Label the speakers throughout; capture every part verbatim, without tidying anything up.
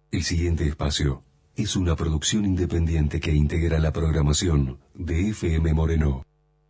Speaker 1: El siguiente espacio es una producción independiente que integra la programación de F M Moreno.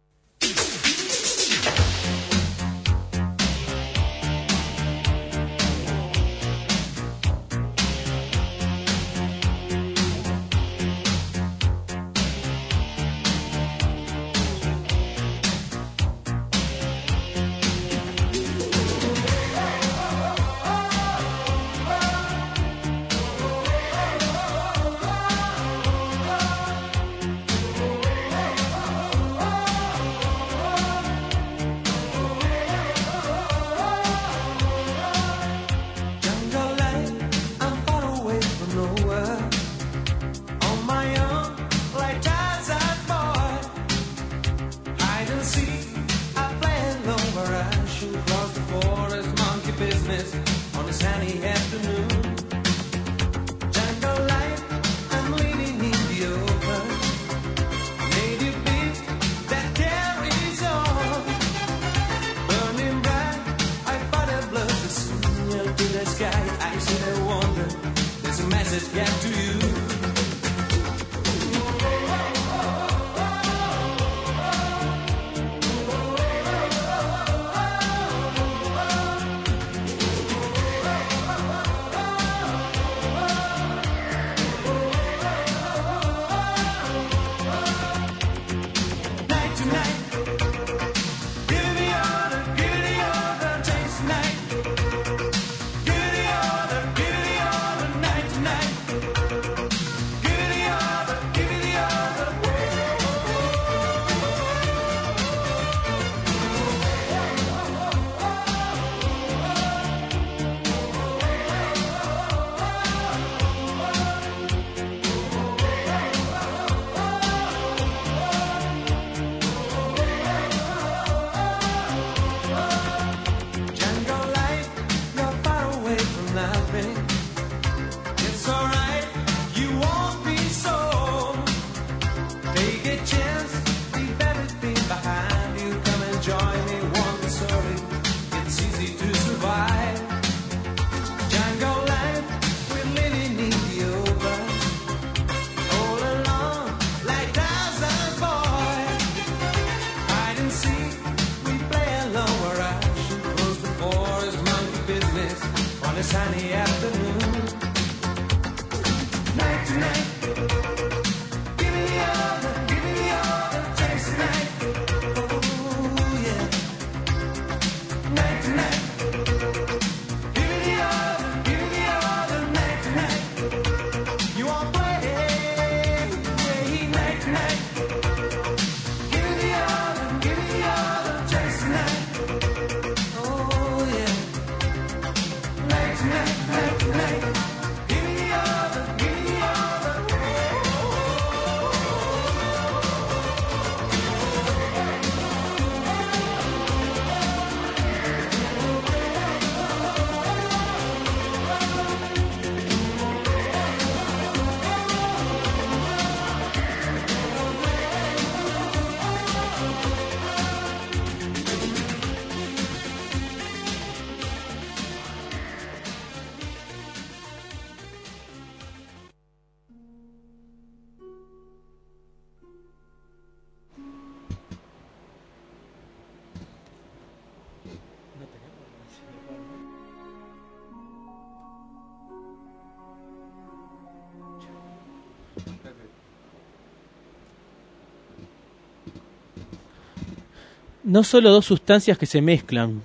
Speaker 2: No solo dos sustancias que se mezclan,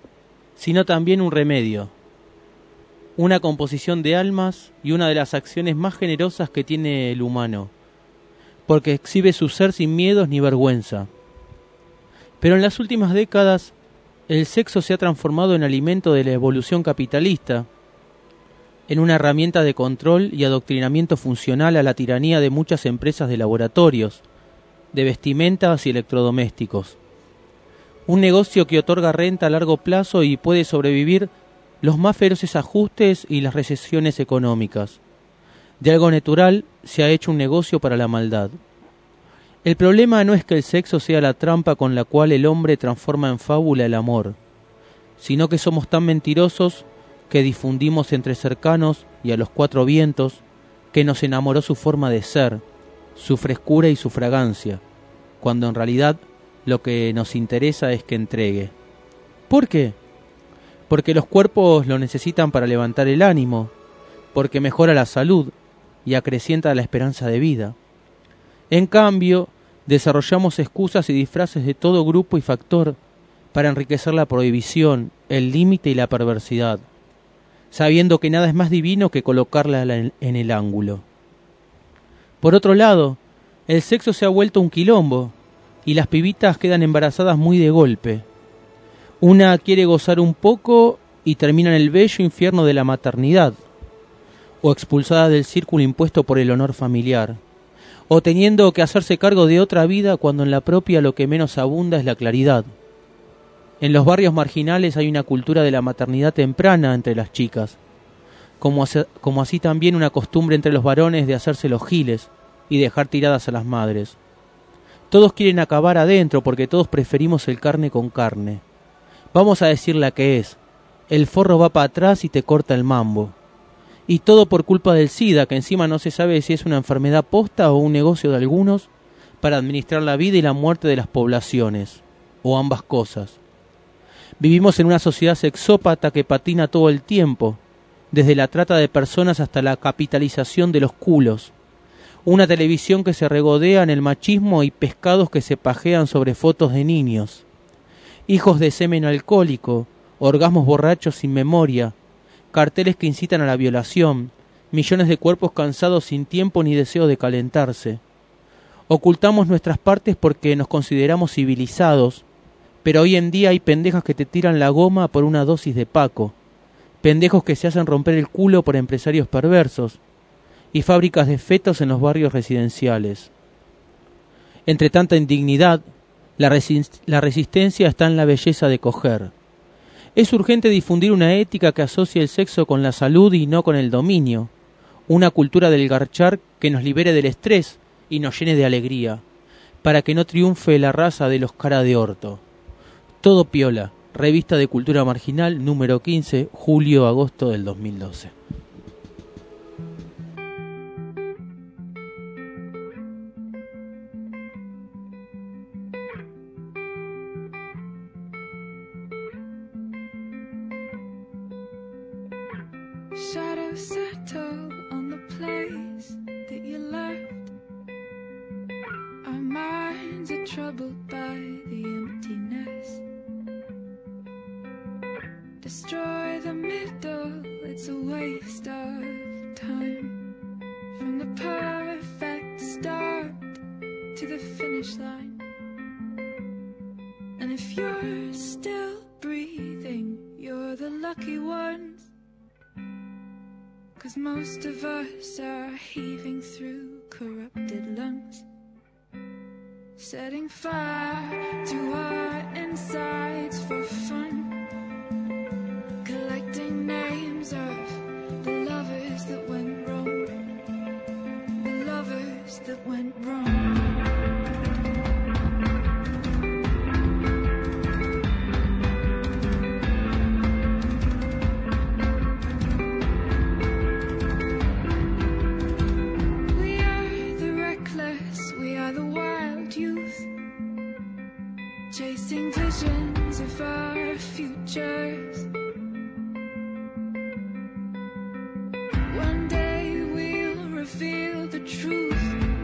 Speaker 2: sino también un remedio, una composición de almas y una de las acciones más generosas que tiene el humano, porque exhibe su ser sin miedos ni vergüenza. Pero en las últimas décadas, el sexo se ha transformado en alimento de la evolución capitalista, en una herramienta de control y adoctrinamiento funcional a la tiranía de muchas empresas de laboratorios, de vestimentas y electrodomésticos. Un negocio que otorga renta a largo plazo y puede sobrevivir los más feroces ajustes y las recesiones económicas. De algo natural se ha hecho un negocio para la maldad. El problema no es que el sexo sea la trampa con la cual el hombre transforma en fábula el amor, sino que somos tan mentirosos que difundimos entre cercanos y a los cuatro vientos, que nos enamoró su forma de ser, su frescura y su fragancia, cuando en realidad lo que nos interesa es que entregue. ¿Por qué? Porque los cuerpos lo necesitan para levantar el ánimo, porque mejora la salud y acrecienta la esperanza de vida. En cambio, desarrollamos excusas y disfraces de todo grupo y factor para enriquecer la prohibición, el límite y la perversidad, sabiendo que nada es más divino que colocarla en el ángulo. Por otro lado, el sexo se ha vuelto un quilombo y las pibitas quedan embarazadas muy de golpe. Una quiere gozar un poco y termina en el bello infierno de la maternidad, o expulsada del círculo impuesto por el honor familiar, o teniendo que hacerse cargo de otra vida cuando en la propia lo que menos abunda es la claridad. En los barrios marginales hay una cultura de la maternidad temprana entre las chicas, como, hace, como así también una costumbre entre los varones de hacerse los giles y dejar tiradas a las madres. Todos quieren acabar adentro porque todos preferimos el carne con carne. Vamos a decir la que es: el forro va para atrás y te corta el mambo. Y todo por culpa del SIDA, que encima no se sabe si es una enfermedad posta o un negocio de algunos para administrar la vida y la muerte de las poblaciones, o ambas cosas. Vivimos en una sociedad sexópata que patina todo el tiempo, desde la trata de personas hasta la capitalización de los culos. Una televisión que se regodea en el machismo y pescados que se pajean sobre fotos de niños. Hijos de semen alcohólico, orgasmos borrachos sin memoria, carteles que incitan a la violación, millones de cuerpos cansados sin tiempo ni deseo de calentarse. Ocultamos nuestras partes porque nos consideramos civilizados, pero hoy en día hay pendejas que te tiran la goma por una dosis de Paco, pendejos que se hacen romper el culo por empresarios perversos, y fábricas de fetos en los barrios residenciales. Entre tanta indignidad, la, resist- la resistencia está en la belleza de coger. Es urgente difundir una ética que asocie el sexo con la salud y no con el dominio, una cultura del garchar que nos libere del estrés y nos llene de alegría, para que no triunfe la raza de los cara de orto. Todo piola, revista de cultura marginal, número quince, julio-agosto del dos mil doce.
Speaker 3: Shadows settle on the place that you left. Our minds are troubled by the emptiness. Destroy the middle, it's a waste of time. From the perfect start to the finish line. And if you're still breathing, you're the lucky ones. 'Cause most of us are heaving through corrupted lungs, setting fire to our insides for fun, collecting names of the lovers that went wrong, the lovers that went wrong. Chasing visions of our futures. One day we'll reveal the truth,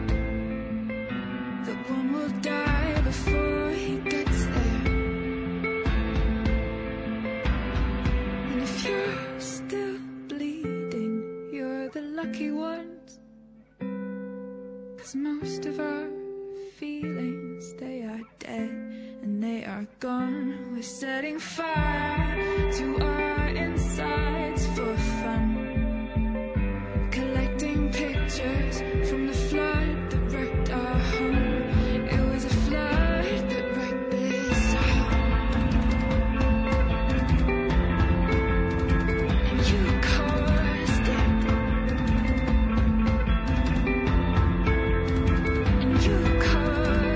Speaker 3: that one will die before he gets there. And if you're still bleeding, you're the lucky ones. 'Cause most of our feelings, they are dead and they are gone. We're setting fire to our insides for fun, collecting pictures from the flood that wrecked our home. It was a flood that wrecked this home. And you caused it. And you caused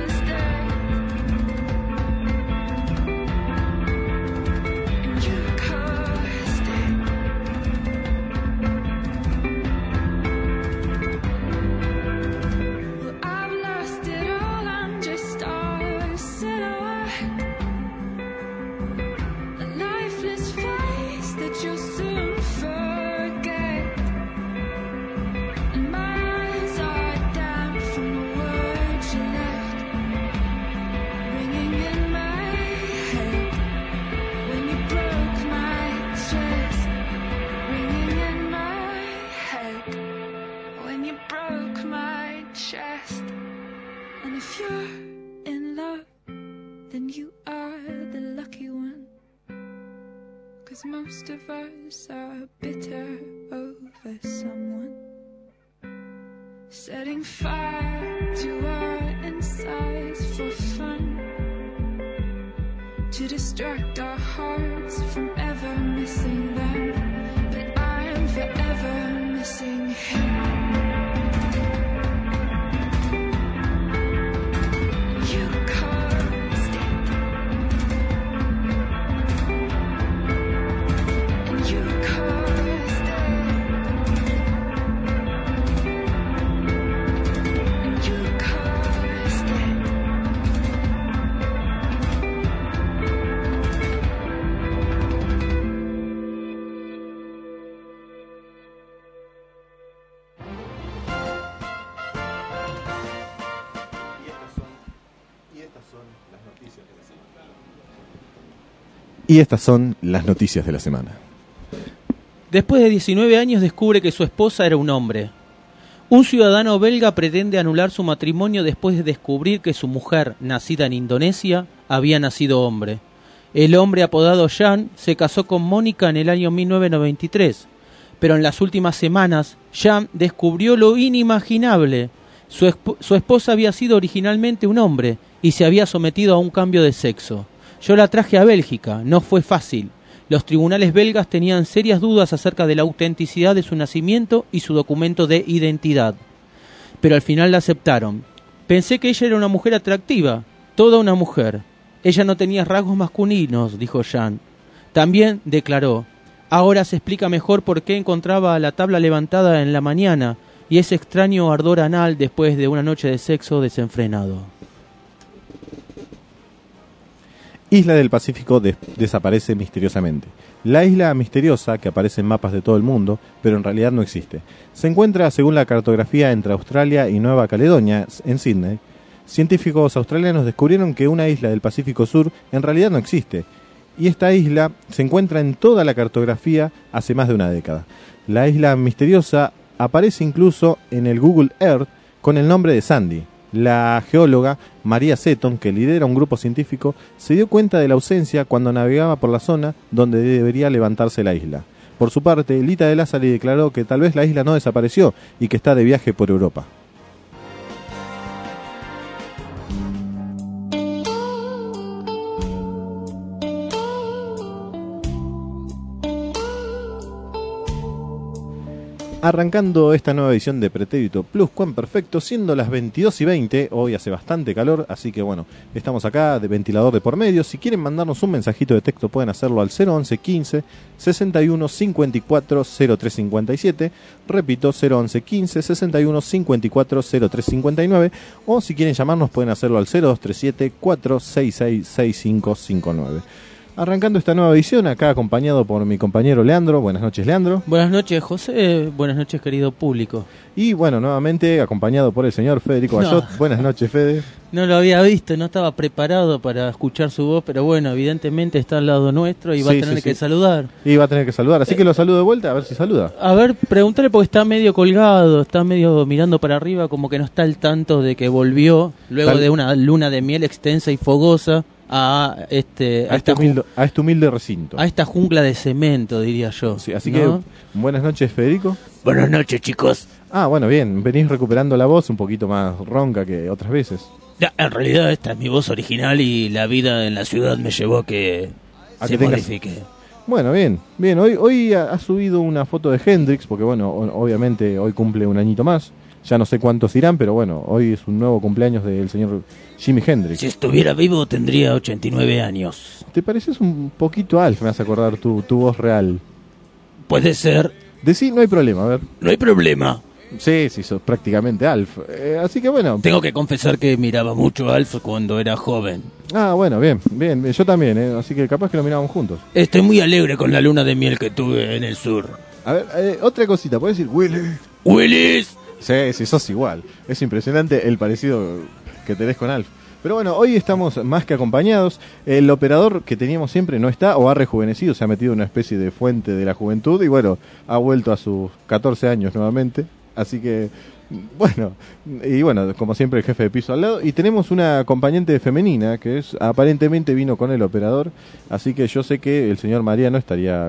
Speaker 3: most of us are bitter over someone. Setting fire to our insides for fun, to distract our hearts from ever missing them. But I'm forever missing him. You caused it, and you caused it, and you caused it.
Speaker 4: Y estas son las noticias de la semana.
Speaker 2: Después de diecinueve años descubre que su esposa era un hombre. Un ciudadano belga pretende anular su matrimonio después de descubrir que su mujer, nacida en Indonesia, había nacido hombre. El hombre apodado Jan se casó con Mónica en el año mil novecientos noventa y tres, pero en las últimas semanas Jan descubrió lo inimaginable. Su, esp- su esposa había sido originalmente un hombre y se había sometido a un cambio de sexo. Yo la traje a Bélgica, no fue fácil. Los tribunales belgas tenían serias dudas acerca de la autenticidad de su nacimiento y su documento de identidad. Pero al final la aceptaron. Pensé que ella era una mujer atractiva, toda una mujer. Ella no tenía rasgos masculinos, dijo Jan. También declaró, ahora se explica mejor por qué encontraba la tabla levantada en la mañana y ese extraño ardor anal después de una noche de sexo desenfrenado.
Speaker 4: Isla del Pacífico des- desaparece misteriosamente. La isla misteriosa, que aparece en mapas de todo el mundo, pero en realidad no existe, se encuentra, según la cartografía, entre Australia y Nueva Caledonia, en Sídney. Científicos australianos descubrieron que una isla del Pacífico Sur en realidad no existe, y esta isla se encuentra en toda la cartografía hace más de una década. La isla misteriosa aparece incluso en el Google Earth con el nombre de Sandy. La geóloga María Seton, que lidera un grupo científico, se dio cuenta de la ausencia cuando navegaba por la zona donde debería levantarse la isla. Por su parte, Lita de Lázari declaró que tal vez la isla no desapareció y que está de viaje por Europa. Arrancando esta nueva edición de Pretérito Plus Cuan Perfecto, siendo las veintidós y veinte, hoy hace bastante calor, así que bueno, estamos acá de ventilador de por medio. Si quieren mandarnos un mensajito de texto pueden hacerlo al cero once quince sesenta y uno cincuenta y cuatro cero tres cincuenta y siete, repito, cero once quince sesenta y uno cincuenta y cuatro cero tres cincuenta y nueve, o si quieren llamarnos pueden hacerlo al cero dos tres siete cuatro seis seis seis cinco cinco nueve. Arrancando esta nueva edición, acá acompañado por mi compañero Leandro. Buenas noches, Leandro.
Speaker 2: Buenas noches, José. Buenas noches, querido público.
Speaker 4: Y bueno, nuevamente acompañado por el señor Federico Bayot. No. Buenas noches, Fede.
Speaker 2: No lo había visto, no estaba preparado para escuchar su voz, pero bueno, evidentemente está al lado nuestro y va sí, a tener sí, que sí. saludar.
Speaker 4: Y va a tener que saludar, así eh, que lo saludo de vuelta, a ver si saluda.
Speaker 2: A ver, pregúntale porque está medio colgado, está medio mirando para arriba, como que no está al tanto de que volvió, luego Tal... de una luna de miel extensa y fogosa. A este,
Speaker 4: a, a, este humilde, a este humilde recinto.
Speaker 2: A esta jungla de cemento, diría yo.
Speaker 4: Sí, así
Speaker 2: ¿no?
Speaker 4: que, buenas noches, Federico.
Speaker 2: Buenas noches, chicos.
Speaker 4: Ah, bueno, bien, venís recuperando la voz un poquito más ronca que otras veces.
Speaker 2: Ya, en realidad esta es mi voz original y la vida en la ciudad me llevó a que a se que modifique. Tengas...
Speaker 4: Bueno, bien, bien. Hoy, hoy ha, ha subido una foto de Hendrix, porque bueno, obviamente hoy cumple un añito más. Ya no sé cuántos irán, pero bueno, hoy es un nuevo cumpleaños del señor Jimi Hendrix.
Speaker 2: Si estuviera vivo tendría ochenta y nueve años.
Speaker 4: ¿Te pareces un poquito a Alf? Me hace acordar tu, tu voz real.
Speaker 2: Puede ser.
Speaker 4: Decí, no hay problema, a ver.
Speaker 2: No hay problema.
Speaker 4: Sí, sí, sos prácticamente Alf. Eh, así que bueno.
Speaker 2: Tengo que confesar que miraba mucho a Alf cuando era joven.
Speaker 4: Ah, bueno, bien, bien. Yo también, eh, así que capaz que lo mirábamos juntos.
Speaker 2: Estoy muy alegre con la luna de miel que tuve en el sur.
Speaker 4: A ver, eh, otra cosita, ¿puedes decir Willy?
Speaker 2: ¡Willis!
Speaker 4: Sí, sí, sos igual. Es impresionante el parecido que tenés con Alf. Pero bueno, hoy estamos más que acompañados. El operador que teníamos siempre no está o ha rejuvenecido, se ha metido en una especie de fuente de la juventud y bueno, ha vuelto a sus catorce años nuevamente. Así que, bueno, y bueno, como siempre el jefe de piso al lado. Y tenemos una acompañante femenina que es aparentemente vino con el operador. Así que yo sé que el señor Mariano estaría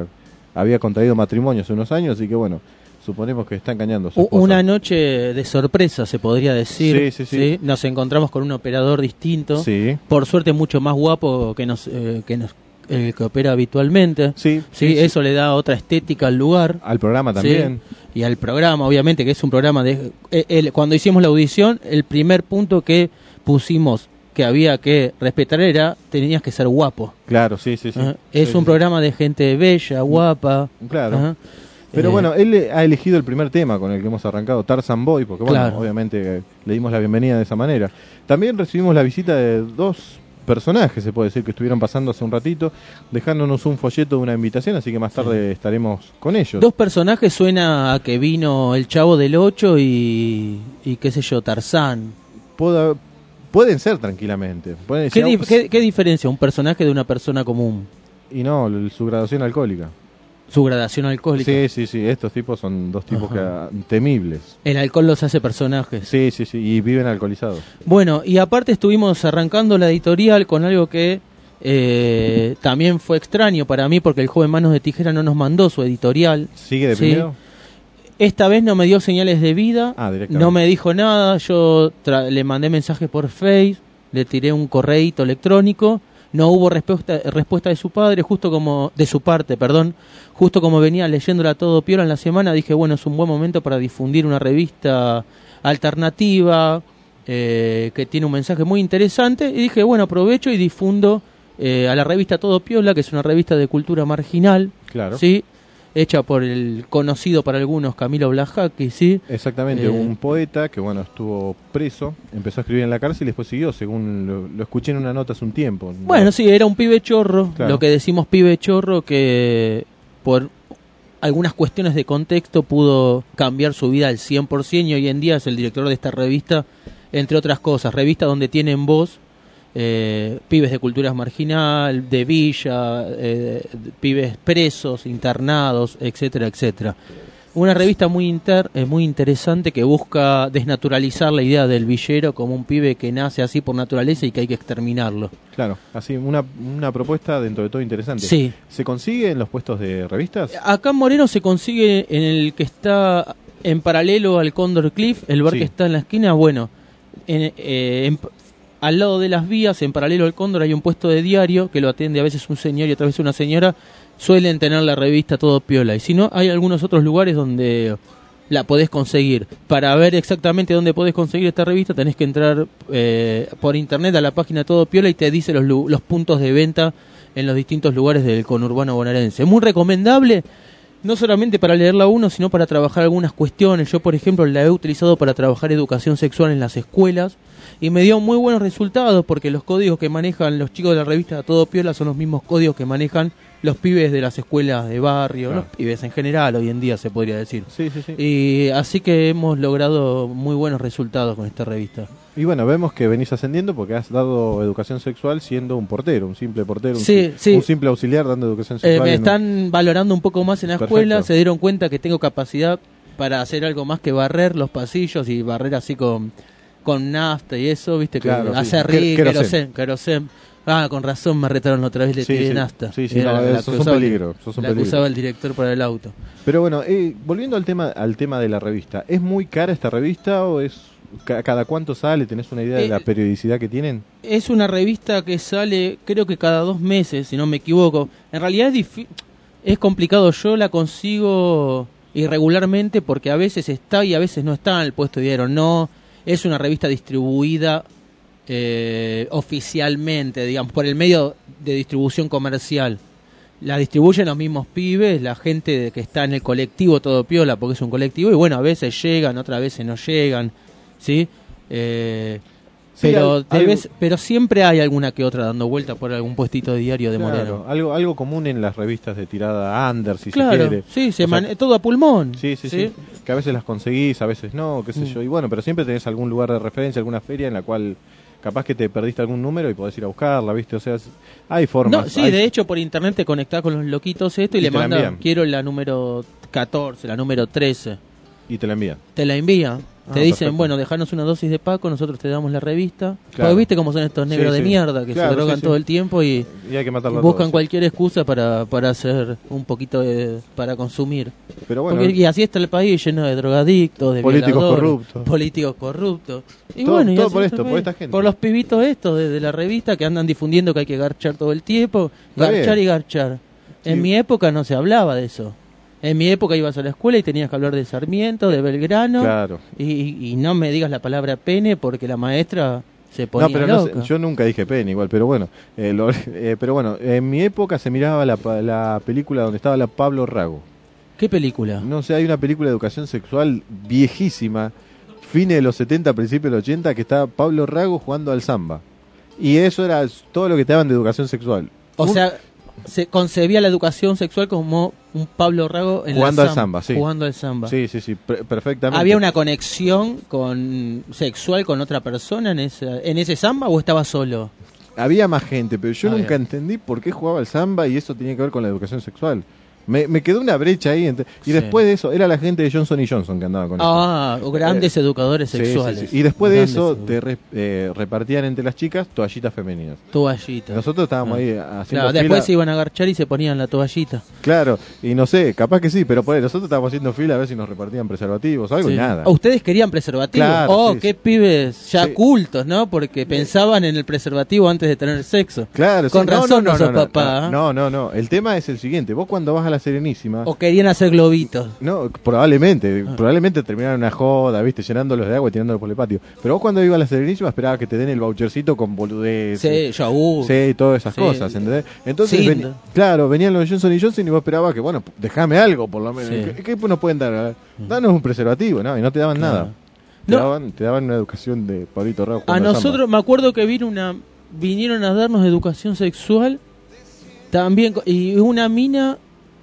Speaker 4: había contraído matrimonio hace unos años, así que bueno, suponemos que está engañando a su esposa.
Speaker 2: Una noche de sorpresa, se podría decir.
Speaker 4: Sí, sí, sí.
Speaker 2: ¿sí? Nos encontramos con un operador distinto,
Speaker 4: Sí.
Speaker 2: por suerte mucho más guapo que nos, eh, que nos el que opera habitualmente.
Speaker 4: Sí,
Speaker 2: Sí,
Speaker 4: sí, sí.
Speaker 2: eso le da otra estética al lugar.
Speaker 4: Al programa también.
Speaker 2: Sí, y al programa, obviamente, que es un programa de... eh, el- cuando hicimos la audición, el primer punto que pusimos que había que respetar era, tenías que ser guapo.
Speaker 4: Claro, sí, sí, sí.
Speaker 2: Ajá. Es
Speaker 4: Sí,
Speaker 2: un
Speaker 4: sí.
Speaker 2: programa de gente bella, guapa.
Speaker 4: Claro.
Speaker 2: Ajá.
Speaker 4: Pero
Speaker 2: Eh,
Speaker 4: bueno, él ha elegido el primer tema con el que hemos arrancado, Tarzan Boy, porque bueno,
Speaker 2: Claro.
Speaker 4: obviamente eh, le dimos la bienvenida de esa manera. También recibimos la visita de dos personajes, se puede decir, que estuvieron pasando hace un ratito, dejándonos un folleto de una invitación, así que más tarde estaremos con ellos.
Speaker 2: Dos personajes suena a que vino el Chavo del Ocho y, y qué sé yo, Tarzán.
Speaker 4: Pueda- pueden ser tranquilamente. Pueden
Speaker 2: ¿Qué,
Speaker 4: decir,
Speaker 2: dif- qué- qué diferencia un personaje de una persona común?
Speaker 4: y no, el- su graduación alcohólica.
Speaker 2: Su gradación alcohólica.
Speaker 4: Sí, sí, sí, estos tipos son dos tipos
Speaker 2: Ajá.
Speaker 4: que, temibles.
Speaker 2: El alcohol los hace personajes.
Speaker 4: Sí, sí, sí, y viven alcoholizados.
Speaker 2: Bueno, y aparte estuvimos arrancando la editorial con algo que eh, también fue extraño para mí porque el joven Manos de Tijera no nos mandó su editorial.
Speaker 4: ¿Sigue de
Speaker 2: Sí.
Speaker 4: primero?
Speaker 2: Esta vez no me dio señales de vida,
Speaker 4: Ah, directamente.
Speaker 2: no me dijo nada, yo tra- le mandé mensajes por Face, le tiré un correíto electrónico, no hubo respuesta, respuesta de su padre, justo como de su parte, perdón, justo como venía leyéndola todo piola en la semana, dije, bueno, es un buen momento para difundir una revista alternativa eh, que tiene un mensaje muy interesante, y dije, bueno, aprovecho y difundo eh, a la revista Todo Piola, que es una revista de cultura marginal,
Speaker 4: Claro.
Speaker 2: ¿sí? Hecha por el conocido para algunos Camilo Blajaki, ¿sí?
Speaker 4: Exactamente,
Speaker 2: Eh,
Speaker 4: un poeta que bueno estuvo preso, empezó a escribir en la cárcel y después siguió, según lo, lo escuché en una nota hace un tiempo.
Speaker 2: Bueno, sí, era un pibe chorro,
Speaker 4: Claro.
Speaker 2: lo que decimos pibe chorro, que por algunas cuestiones de contexto pudo cambiar su vida al cien por ciento y hoy en día es el director de esta revista, entre otras cosas, revista donde tienen voz eh, pibes de culturas marginal, de villa, eh, pibes presos, internados, etcétera, etcétera. Una revista muy inter, eh, muy interesante que busca desnaturalizar la idea del villero como un pibe que nace así por naturaleza y que hay que exterminarlo.
Speaker 4: Claro, así una, una propuesta dentro de todo interesante.
Speaker 2: Sí.
Speaker 4: ¿Se consigue en los puestos de revistas?
Speaker 2: Acá en Moreno se consigue en el que está en paralelo al Condor Cliff, el bar
Speaker 4: Sí.
Speaker 2: que está en la esquina, bueno, en, eh, en- al lado de las vías, en paralelo al Cóndor, hay un puesto de diario que lo atiende a veces un señor y otra vez una señora. Suelen tener la revista Todo Piola. Y si no, hay algunos otros lugares donde la podés conseguir. Para ver exactamente dónde podés conseguir esta revista, tenés que entrar eh, por internet a la página Todo Piola y te dice los, lu- los puntos de venta en los distintos lugares del conurbano bonaerense. Muy recomendable, no solamente para leerla uno, sino para trabajar algunas cuestiones. Yo, por ejemplo, la he utilizado para trabajar educación sexual en las escuelas y me dio muy buenos resultados porque los códigos que manejan los chicos de la revista Todo Piola son los mismos códigos que manejan los pibes de las escuelas de barrio,
Speaker 4: Claro.
Speaker 2: los pibes en general hoy en día se podría decir.
Speaker 4: Sí, sí, sí.
Speaker 2: Y así que hemos logrado muy buenos resultados con esta revista.
Speaker 4: Y bueno, vemos que venís ascendiendo porque has dado educación sexual siendo un portero, un simple portero, un,
Speaker 2: Sí,
Speaker 4: si-
Speaker 2: sí.
Speaker 4: un simple auxiliar dando educación
Speaker 2: Eh,
Speaker 4: sexual.
Speaker 2: me
Speaker 4: en un-
Speaker 2: están valorando un poco más en la
Speaker 4: Perfecto.
Speaker 2: escuela, se dieron cuenta que tengo capacidad para hacer algo más que barrer los pasillos y barrer así con, con nafta y eso, viste, que
Speaker 4: Claro, sí.
Speaker 2: hacer
Speaker 4: Quer-
Speaker 2: ri,
Speaker 4: querosén.
Speaker 2: querosén, querosén. Ah, con razón me retaron otra vez, le
Speaker 4: Sí,
Speaker 2: tiré
Speaker 4: sí.
Speaker 2: nafta.
Speaker 4: Sí, sí,
Speaker 2: Era
Speaker 4: no,
Speaker 2: la- la
Speaker 4: sos
Speaker 2: que
Speaker 4: un
Speaker 2: usaba el-
Speaker 4: peligro, sos un
Speaker 2: la que
Speaker 4: peligro.
Speaker 2: usaba el director para el auto.
Speaker 4: Pero bueno, eh, volviendo al tema al tema de la revista, ¿es muy cara esta revista o es ca- cada cuánto sale? ¿Tenés una idea de
Speaker 2: Eh,
Speaker 4: la periodicidad que tienen?
Speaker 2: Es una revista que sale, creo que cada dos meses, si no me equivoco. En realidad es, difi- es complicado, yo la consigo irregularmente porque a veces está y a veces no está en el puesto de diario. No, es una revista distribuida eh, oficialmente, digamos, por el medio de distribución comercial. La distribuyen los mismos pibes, la gente que está en el colectivo Todo Piola, porque es un colectivo, y bueno, a veces llegan, otras veces no llegan, ¿sí? Eh,
Speaker 4: Sí,
Speaker 2: pero,
Speaker 4: al-
Speaker 2: te
Speaker 4: algo-
Speaker 2: ves- pero siempre hay alguna que otra dando vuelta por algún puestito de diario de
Speaker 4: Claro,
Speaker 2: Moreno.
Speaker 4: algo algo común en las revistas de tirada under, si se
Speaker 2: Claro,
Speaker 4: quiere.
Speaker 2: sí, se
Speaker 4: O sea,
Speaker 2: mane- todo a pulmón.
Speaker 4: Sí, sí, sí, que a veces las conseguís, a veces no, qué sé
Speaker 2: Mm.
Speaker 4: yo. Y bueno, pero siempre tenés algún lugar de referencia, alguna feria en la cual capaz que te perdiste algún número y podés ir a buscarla, ¿viste? O sea, es- hay formas.
Speaker 2: No, sí,
Speaker 4: hay-
Speaker 2: de hecho por internet te conectás con los loquitos esto y,
Speaker 4: Y
Speaker 2: le
Speaker 4: te la
Speaker 2: mandan,
Speaker 4: envían.
Speaker 2: quiero la número catorce, la número trece.
Speaker 4: Y te la envían.
Speaker 2: Te la envían. Te
Speaker 4: Ah,
Speaker 2: dicen,
Speaker 4: perfecto.
Speaker 2: bueno, dejanos una dosis de Paco, nosotros te damos la revista.
Speaker 4: Claro.
Speaker 2: Porque viste cómo son estos negros
Speaker 4: Sí,
Speaker 2: de
Speaker 4: sí.
Speaker 2: mierda que
Speaker 4: Claro,
Speaker 2: se drogan
Speaker 4: sí, sí.
Speaker 2: todo el tiempo y,
Speaker 4: Y hay que
Speaker 2: y
Speaker 4: matarlo a
Speaker 2: buscan
Speaker 4: todos, sí.
Speaker 2: cualquier excusa para, para hacer un poquito de, para consumir.
Speaker 4: Pero bueno,
Speaker 2: Porque, y así está el país lleno de drogadictos, de
Speaker 4: Políticos
Speaker 2: violadores,
Speaker 4: corruptos.
Speaker 2: políticos corruptos. Y
Speaker 4: Todo-
Speaker 2: bueno, y
Speaker 4: todo
Speaker 2: así
Speaker 4: por
Speaker 2: está
Speaker 4: esto,
Speaker 2: el
Speaker 4: por
Speaker 2: país.
Speaker 4: esta gente.
Speaker 2: Por los pibitos estos de, de la revista que andan difundiendo que hay que garchar todo el tiempo.
Speaker 4: Está
Speaker 2: Garchar
Speaker 4: bien.
Speaker 2: y garchar.
Speaker 4: Sí.
Speaker 2: En mi época no se hablaba de eso. En mi época ibas a la escuela y tenías que hablar de Sarmiento, de Belgrano.
Speaker 4: claro.
Speaker 2: Y, y- y no me digas la palabra pene porque la maestra se ponía
Speaker 4: No, pero no
Speaker 2: loca.
Speaker 4: sé, yo nunca dije pene igual, pero bueno, eh, lo- eh, pero bueno, en mi época se miraba la, pa- la película donde estaba la Pablo Rago.
Speaker 2: ¿Qué película?
Speaker 4: No sé, hay una película de educación sexual viejísima, fines de los setenta, principios de los ochenta, que estaba Pablo Rago jugando al samba. Y eso era todo lo que te daban de educación sexual.
Speaker 2: O
Speaker 4: Un-
Speaker 2: sea, se concebía la educación sexual como un Pablo Rago en
Speaker 4: Jugando
Speaker 2: la
Speaker 4: al samba, sí.
Speaker 2: Jugando al samba.
Speaker 4: Sí, sí, sí, per- perfectamente.
Speaker 2: ¿Había una conexión con sexual con otra persona en ese, en ese samba o estaba solo?
Speaker 4: Había más gente, pero yo
Speaker 2: Ah,
Speaker 4: nunca
Speaker 2: bien.
Speaker 4: entendí por qué jugaba al samba y eso tenía que ver con la educación sexual. Me, me quedó una brecha ahí. ent- Y
Speaker 2: Sí.
Speaker 4: después de eso, era la gente de Johnson y Johnson que andaba con eso.
Speaker 2: Ah, o grandes educadores
Speaker 4: Sí, sí,
Speaker 2: sexuales.
Speaker 4: sí. Y después de
Speaker 2: Grandes
Speaker 4: eso,
Speaker 2: edu-
Speaker 4: te re- eh, repartían entre las chicas toallitas femeninas.
Speaker 2: Toallita.
Speaker 4: Nosotros estábamos
Speaker 2: Ah.
Speaker 4: ahí haciendo
Speaker 2: Claro,
Speaker 4: fila.
Speaker 2: después se iban a agarchar y se ponían la toallita.
Speaker 4: Claro, y no sé, capaz que sí, pero por ahí, nosotros estábamos haciendo fila a ver si nos repartían preservativos o algo
Speaker 2: Sí.
Speaker 4: y nada.
Speaker 2: ¿O ustedes querían preservativos?
Speaker 4: Claro,
Speaker 2: oh,
Speaker 4: sí,
Speaker 2: qué
Speaker 4: sí.
Speaker 2: pibes ya
Speaker 4: Sí.
Speaker 2: cultos, ¿no? Porque pensaban en el preservativo antes de tener sexo.
Speaker 4: Claro, sí.
Speaker 2: Con
Speaker 4: No,
Speaker 2: razón
Speaker 4: no,
Speaker 2: no,
Speaker 4: no,
Speaker 2: sos
Speaker 4: no,
Speaker 2: papá. ¿eh?
Speaker 4: No, no, no. El tema es el siguiente. Vos cuando vas a la Serenísima,
Speaker 2: O querían hacer globitos.
Speaker 4: no, probablemente,
Speaker 2: Ah.
Speaker 4: probablemente terminaron una joda, viste, llenándolos de agua y tirándolos por el patio. Pero vos cuando ibas a la Serenísima esperabas que te den el vouchercito con boludeces.
Speaker 2: Sí, yogur.
Speaker 4: Sí, todas esas
Speaker 2: Sí.
Speaker 4: cosas, ¿entendés? Entonces,
Speaker 2: Sindo.
Speaker 4: veni- claro, venían los Johnson y Johnson y vos esperabas que, bueno, déjame algo por lo menos.
Speaker 2: Sí.
Speaker 4: ¿Qué, qué nos pueden dar? Danos un preservativo, ¿no? Y no te daban
Speaker 2: Claro.
Speaker 4: nada. Te,
Speaker 2: No.
Speaker 4: daban, te daban una educación de Pablito Rago.
Speaker 2: A
Speaker 4: jugando al
Speaker 2: nosotros, me acuerdo que vino una, vinieron a darnos educación sexual también, co- y una mina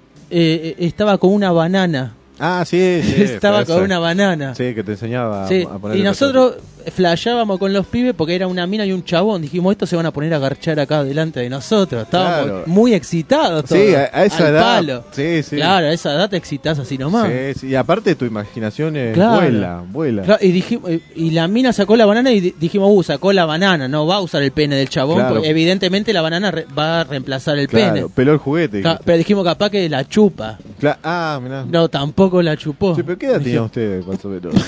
Speaker 2: eh, eh, estaba con una banana.
Speaker 4: samba. Ah, sí, sí.
Speaker 2: estaba
Speaker 4: esa.
Speaker 2: con una banana.
Speaker 4: Sí, que te enseñaba a-
Speaker 2: Sí,
Speaker 4: a poner
Speaker 2: y
Speaker 4: el
Speaker 2: nosotros flasheábamos con los pibes porque era una mina y un chabón. Dijimos, estos se van a poner a garchar acá delante de nosotros. Estábamos
Speaker 4: Claro.
Speaker 2: muy excitados todos.
Speaker 4: Sí, a, a esa
Speaker 2: al
Speaker 4: edad.
Speaker 2: palo.
Speaker 4: Sí, sí.
Speaker 2: Claro, a esa edad te excitas así nomás.
Speaker 4: Sí, sí. Y aparte tu imaginación es
Speaker 2: Claro.
Speaker 4: vuela, vuela.
Speaker 2: Claro, y, dijimos, y la mina sacó la banana y di- dijimos, uh, sacó la banana, no va a usar el pene del chabón,
Speaker 4: Claro.
Speaker 2: porque evidentemente la banana re- va a reemplazar el
Speaker 4: Claro,
Speaker 2: pene.
Speaker 4: peló el juguete.
Speaker 2: Ca-
Speaker 4: dijiste.
Speaker 2: pero dijimos capaz que la chupa.
Speaker 4: Cla- ah, mirá.
Speaker 2: No, tampoco la chupó.
Speaker 4: Sí, pero ¿qué edad tenía
Speaker 2: Dije,
Speaker 4: usted, más o menos?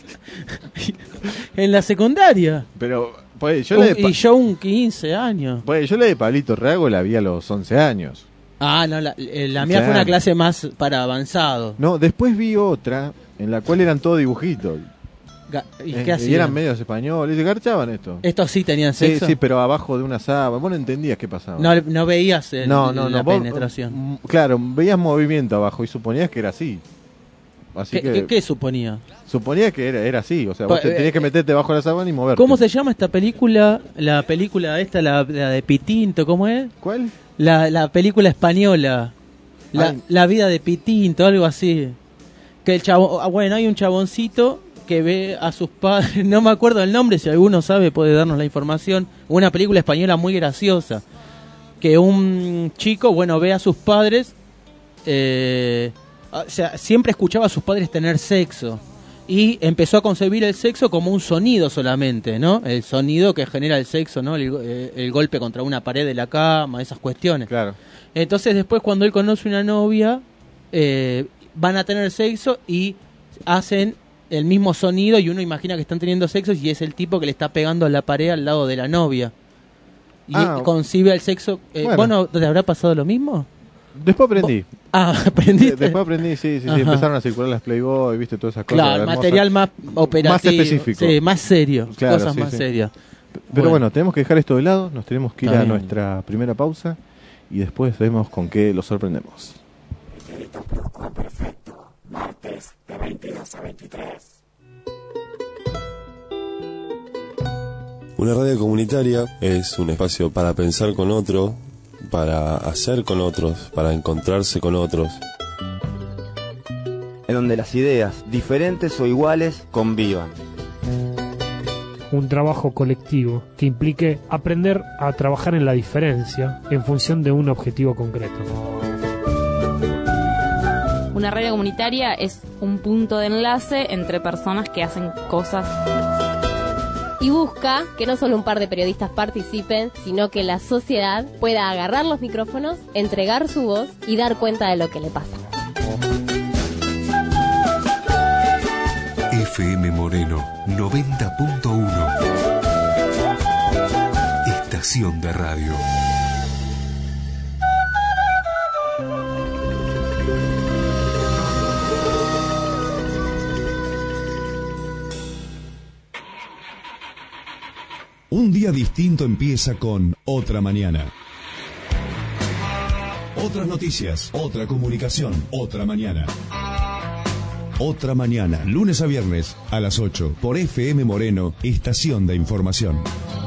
Speaker 2: En la secundaria.
Speaker 4: Pero, pues, yo
Speaker 2: Un-
Speaker 4: la de, Pa-
Speaker 2: y yo un quince años.
Speaker 4: pues, yo la de Pablito Rago la vi a los once años.
Speaker 2: Ah, no, la, eh, la mía fue
Speaker 4: Claro.
Speaker 2: una clase más para avanzado.
Speaker 4: No, después vi otra en la cual eran todos dibujitos.
Speaker 2: Ga- ¿Y
Speaker 4: Eh,
Speaker 2: qué
Speaker 4: y
Speaker 2: hacían?
Speaker 4: eran medios españoles. ¿Y se garchaban esto?
Speaker 2: Estos sí tenían
Speaker 4: Sí,
Speaker 2: sexo.
Speaker 4: sí, pero abajo de una sábana. Vos no entendías qué pasaba.
Speaker 2: No, no veías el-
Speaker 4: no, no,
Speaker 2: la
Speaker 4: no, vos,
Speaker 2: penetración.
Speaker 4: mm, claro, veías movimiento abajo y suponías que era así. Así
Speaker 2: ¿Qué,
Speaker 4: que
Speaker 2: qué- qué suponía?
Speaker 4: suponías que era, era así. O sea, vos
Speaker 2: Pa-
Speaker 4: te
Speaker 2: eh,
Speaker 4: tenías que meterte bajo la sábana y moverte.
Speaker 2: ¿Cómo se llama esta película? La película esta, la, la de Pitinto, ¿cómo es?
Speaker 4: ¿Cuál?
Speaker 2: La, la película española. La,
Speaker 4: Ay.
Speaker 2: la vida de Pitinto, algo así. Que el chabón, ah, bueno, hay un chaboncito que ve a sus padres, no me acuerdo el nombre, si alguno sabe puede darnos la información. Una película española muy graciosa. Que un chico, bueno, ve a sus padres, eh, o sea, siempre escuchaba a sus padres tener sexo. Y empezó a concebir el sexo como un sonido solamente, ¿no? El sonido que genera el sexo, ¿no? El, eh, el golpe contra una pared de la cama, esas cuestiones.
Speaker 4: Claro.
Speaker 2: Entonces después cuando él conoce una novia, eh, van a tener sexo y hacen el mismo sonido y uno imagina que están teniendo sexo y es el tipo que le está pegando a la pared al lado de la novia. Y
Speaker 4: Ah.
Speaker 2: concibe el sexo. Eh,
Speaker 4: Bueno.
Speaker 2: ¿Vos no te habrá pasado lo mismo?
Speaker 4: Después aprendí.
Speaker 2: Ah, aprendiste.
Speaker 4: Después aprendí, sí, sí, sí.
Speaker 2: Ajá.
Speaker 4: Empezaron a circular las Playboy, viste, todas esas cosas.
Speaker 2: Claro,
Speaker 4: hermosas.
Speaker 2: material más operativo.
Speaker 4: Más específico.
Speaker 2: Sí, más serio.
Speaker 4: Claro,
Speaker 2: cosas
Speaker 4: sí,
Speaker 2: más
Speaker 4: sí.
Speaker 2: serias.
Speaker 4: Pero bueno, tenemos que dejar esto de lado, nos tenemos que ir
Speaker 2: Está
Speaker 4: a
Speaker 2: bien.
Speaker 4: nuestra primera pausa y después vemos con qué lo sorprendemos.
Speaker 5: Una radio comunitaria es un espacio para pensar con otro, para hacer con otros, para encontrarse con otros.
Speaker 6: En donde las ideas, diferentes o iguales, convivan.
Speaker 7: Un trabajo colectivo que implique aprender a trabajar en la diferencia en función de un objetivo concreto.
Speaker 8: Una Una radio comunitaria es un punto de enlace entre personas que hacen cosas.
Speaker 9: Y busca que no solo un par de periodistas participen, sino que la sociedad pueda agarrar los micrófonos, entregar su voz y dar cuenta de lo que le pasa.
Speaker 1: F M Moreno noventa punto uno. Estación de radio.
Speaker 10: Un día distinto empieza con Otra Mañana. Otras noticias, otra comunicación, otra mañana. Otra Mañana, lunes a viernes a las ocho, por F M Moreno, Estación de Información.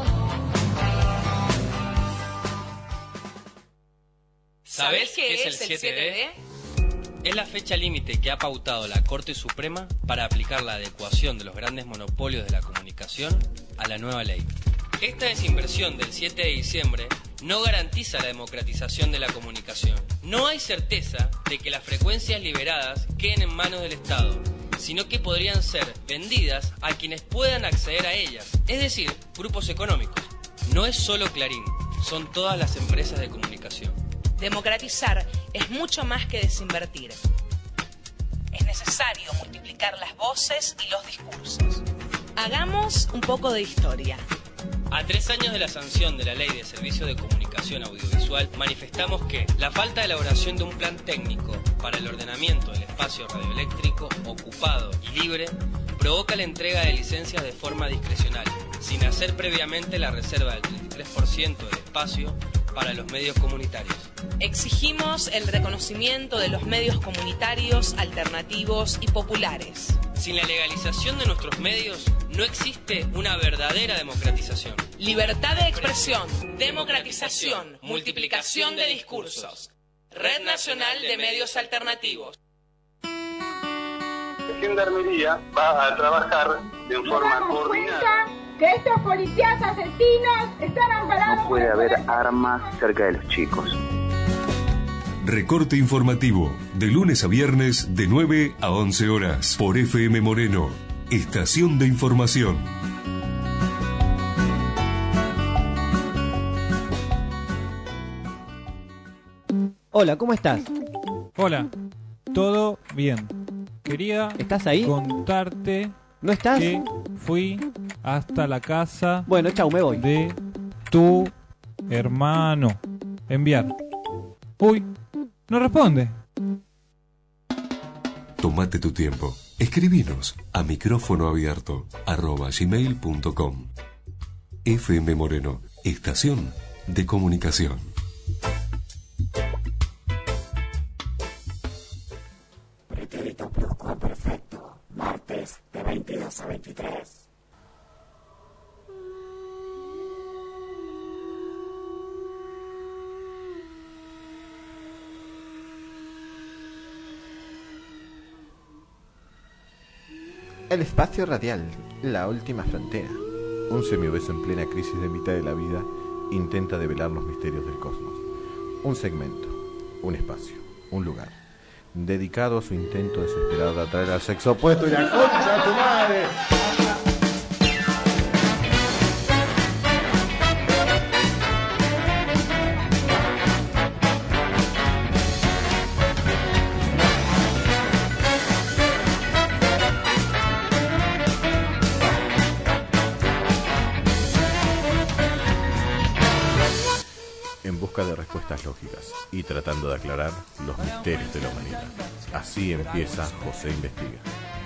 Speaker 11: ¿Sabés qué es el siete D? Es la fecha límite que ha pautado la Corte Suprema para aplicar la adecuación de los grandes monopolios de la comunicación a la nueva ley. Esta desinversión del siete de diciembre no garantiza la democratización de la comunicación. No hay certeza de que las frecuencias liberadas queden en manos del Estado, sino que podrían ser vendidas a quienes puedan acceder a ellas, es decir, grupos económicos. No es solo Clarín, son todas las empresas de comunicación.
Speaker 12: Democratizar es mucho más que desinvertir. Es necesario multiplicar las voces y los discursos. Hagamos un poco de historia.
Speaker 11: A tres años de la sanción de la Ley de Servicios de Comunicación Audiovisual, manifestamos que la falta de elaboración de un plan técnico para el ordenamiento del espacio radioeléctrico ocupado y libre provoca la entrega de licencias de forma discrecional, sin hacer previamente la reserva del treinta y tres por ciento del espacio para los medios comunitarios.
Speaker 12: Exigimos el reconocimiento de los medios comunitarios, alternativos y populares.
Speaker 11: Sin la legalización de nuestros medios, no existe una verdadera democratización.
Speaker 12: Libertad de expresión, democratización, multiplicación de discursos. Red Nacional de Medios Alternativos.
Speaker 13: La Gendarmería va a trabajar de forma coordinada.
Speaker 14: Que estos policías asesinos están amparados.
Speaker 6: No puede haber armas cerca de los chicos.
Speaker 1: Recorte informativo, de lunes a viernes, de nueve a once horas, por F M Moreno, Estación de Información.
Speaker 15: Hola, ¿cómo estás?
Speaker 16: Hola, todo bien. Quería
Speaker 15: ¿Estás ahí?
Speaker 16: contarte
Speaker 15: ¿No estás?
Speaker 16: que fui hasta la casa
Speaker 15: bueno, chau, me voy.
Speaker 16: de tu hermano. Enviar. Uy, no responde.
Speaker 1: Tómate tu tiempo. Escribinos a micrófono abierto arroba gmail punto com. F M Moreno, Estación de Comunicación.
Speaker 17: Pretérito Pluscuamperfecto, martes de veintidós a veintitrés.
Speaker 4: El espacio radial, la última frontera. Un semiobeso en plena crisis de mitad de la vida intenta develar los misterios del cosmos. Un segmento, un espacio, un lugar, dedicado a su intento desesperado de atraer al sexo opuesto y la concha de tu madre. De respuestas lógicas y tratando de aclarar los misterios de la humanidad. Así empieza José Investiga.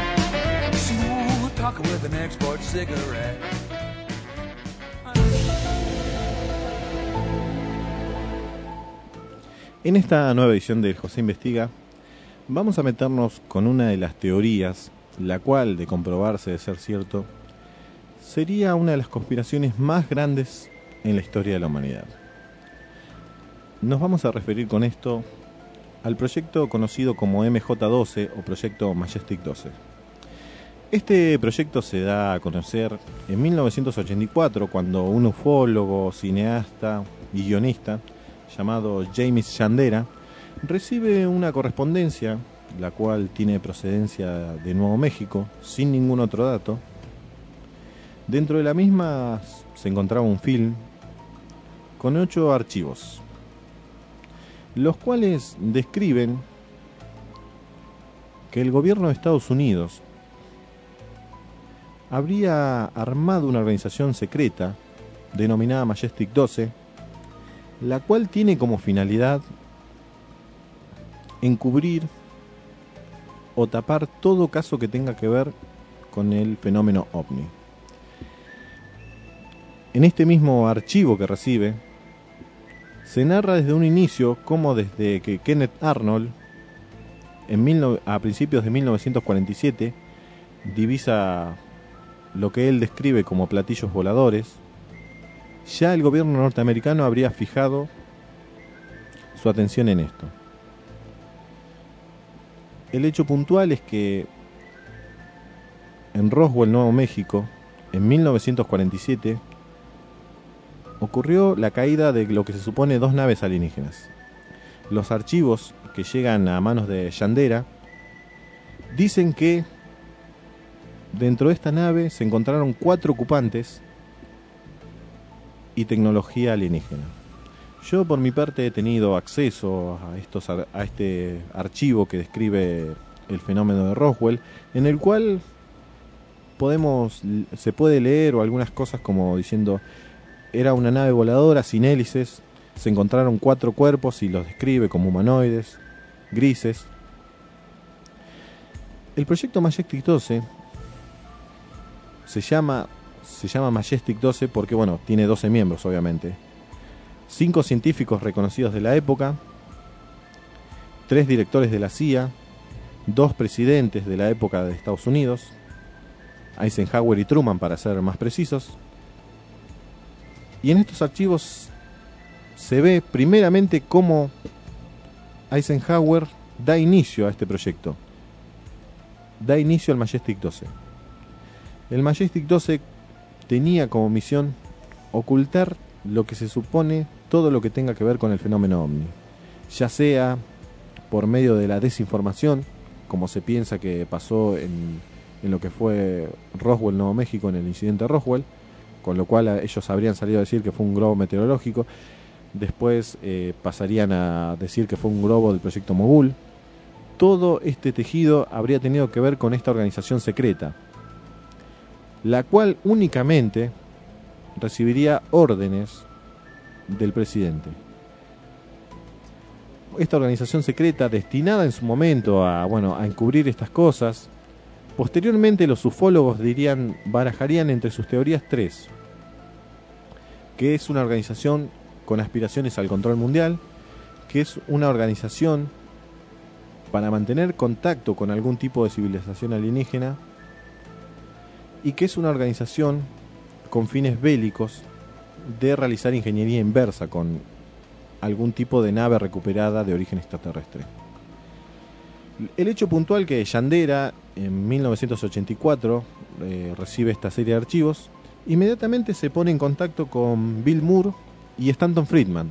Speaker 4: En esta nueva edición de José Investiga vamos a meternos con una de las teorías, la cual, de comprobarse de ser cierto, sería una de las conspiraciones más grandes en la historia de la humanidad. Nos vamos a referir con esto al proyecto conocido como M J doce o Proyecto Majestic doce. Este proyecto se da a conocer en mil novecientos ochenta y cuatro cuando un ufólogo, cineasta y guionista llamado James Shandera recibe una correspondencia la cual tiene procedencia de Nuevo México, sin ningún otro dato. Dentro de la misma se encontraba un film con ocho archivos, los cuales describen que el gobierno de Estados Unidos habría armado una organización secreta denominada Majestic doce, la cual tiene como finalidad encubrir o tapar todo caso que tenga que ver con el fenómeno ovni. En este mismo archivo que recibe, se narra desde un inicio cómo desde que Kenneth Arnold, en mil no, a principios de mil novecientos cuarenta y siete, divisa lo que él describe como platillos voladores, ya el gobierno norteamericano habría fijado su atención en esto. El hecho puntual es que en Roswell, Nuevo México, en mil novecientos cuarenta y siete, ocurrió la caída de lo que se supone dos naves alienígenas. Los archivos que llegan a manos de Yandera dicen que dentro de esta nave se encontraron cuatro ocupantes y tecnología alienígena. Yo por mi parte he tenido acceso a, estos, a este archivo que describe el fenómeno de Roswell, en el cual podemos, se puede leer o algunas cosas como diciendo: era una nave voladora sin hélices, se encontraron cuatro cuerpos y los describe como humanoides, grises. El proyecto Majestic doce se llama, se llama Majestic doce porque, bueno, tiene doce miembros, obviamente. Cinco científicos reconocidos de la época, tres directores de la C I A, dos presidentes de la época de Estados Unidos, Eisenhower y Truman para ser más precisos. Y en estos archivos se ve primeramente cómo Eisenhower da inicio a este proyecto. Da inicio al Majestic doce. El Majestic doce tenía como misión ocultar lo que se supone, todo lo que tenga que ver con el fenómeno ovni. Ya sea por medio de la desinformación, como se piensa que pasó en, en lo que fue Roswell, Nuevo México, en el incidente Roswell, con lo cual ellos habrían salido a decir que fue un globo meteorológico. Después eh, pasarían a decir que fue un globo del proyecto Mogul. Todo este tejido habría tenido que ver con esta organización secreta, la cual únicamente recibiría órdenes del presidente. Esta organización secreta, destinada en su momento a, bueno, a encubrir estas cosas, posteriormente los ufólogos dirían, barajarían entre sus teorías tres: que es una organización con aspiraciones al control mundial, que es una organización para mantener contacto con algún tipo de civilización alienígena, y que es una organización con fines bélicos de realizar ingeniería inversa con algún tipo de nave recuperada de origen extraterrestre. El hecho puntual que Yandera en mil novecientos ochenta y cuatro eh, recibe esta serie de archivos, inmediatamente se pone en contacto con Bill Moore y Stanton Friedman.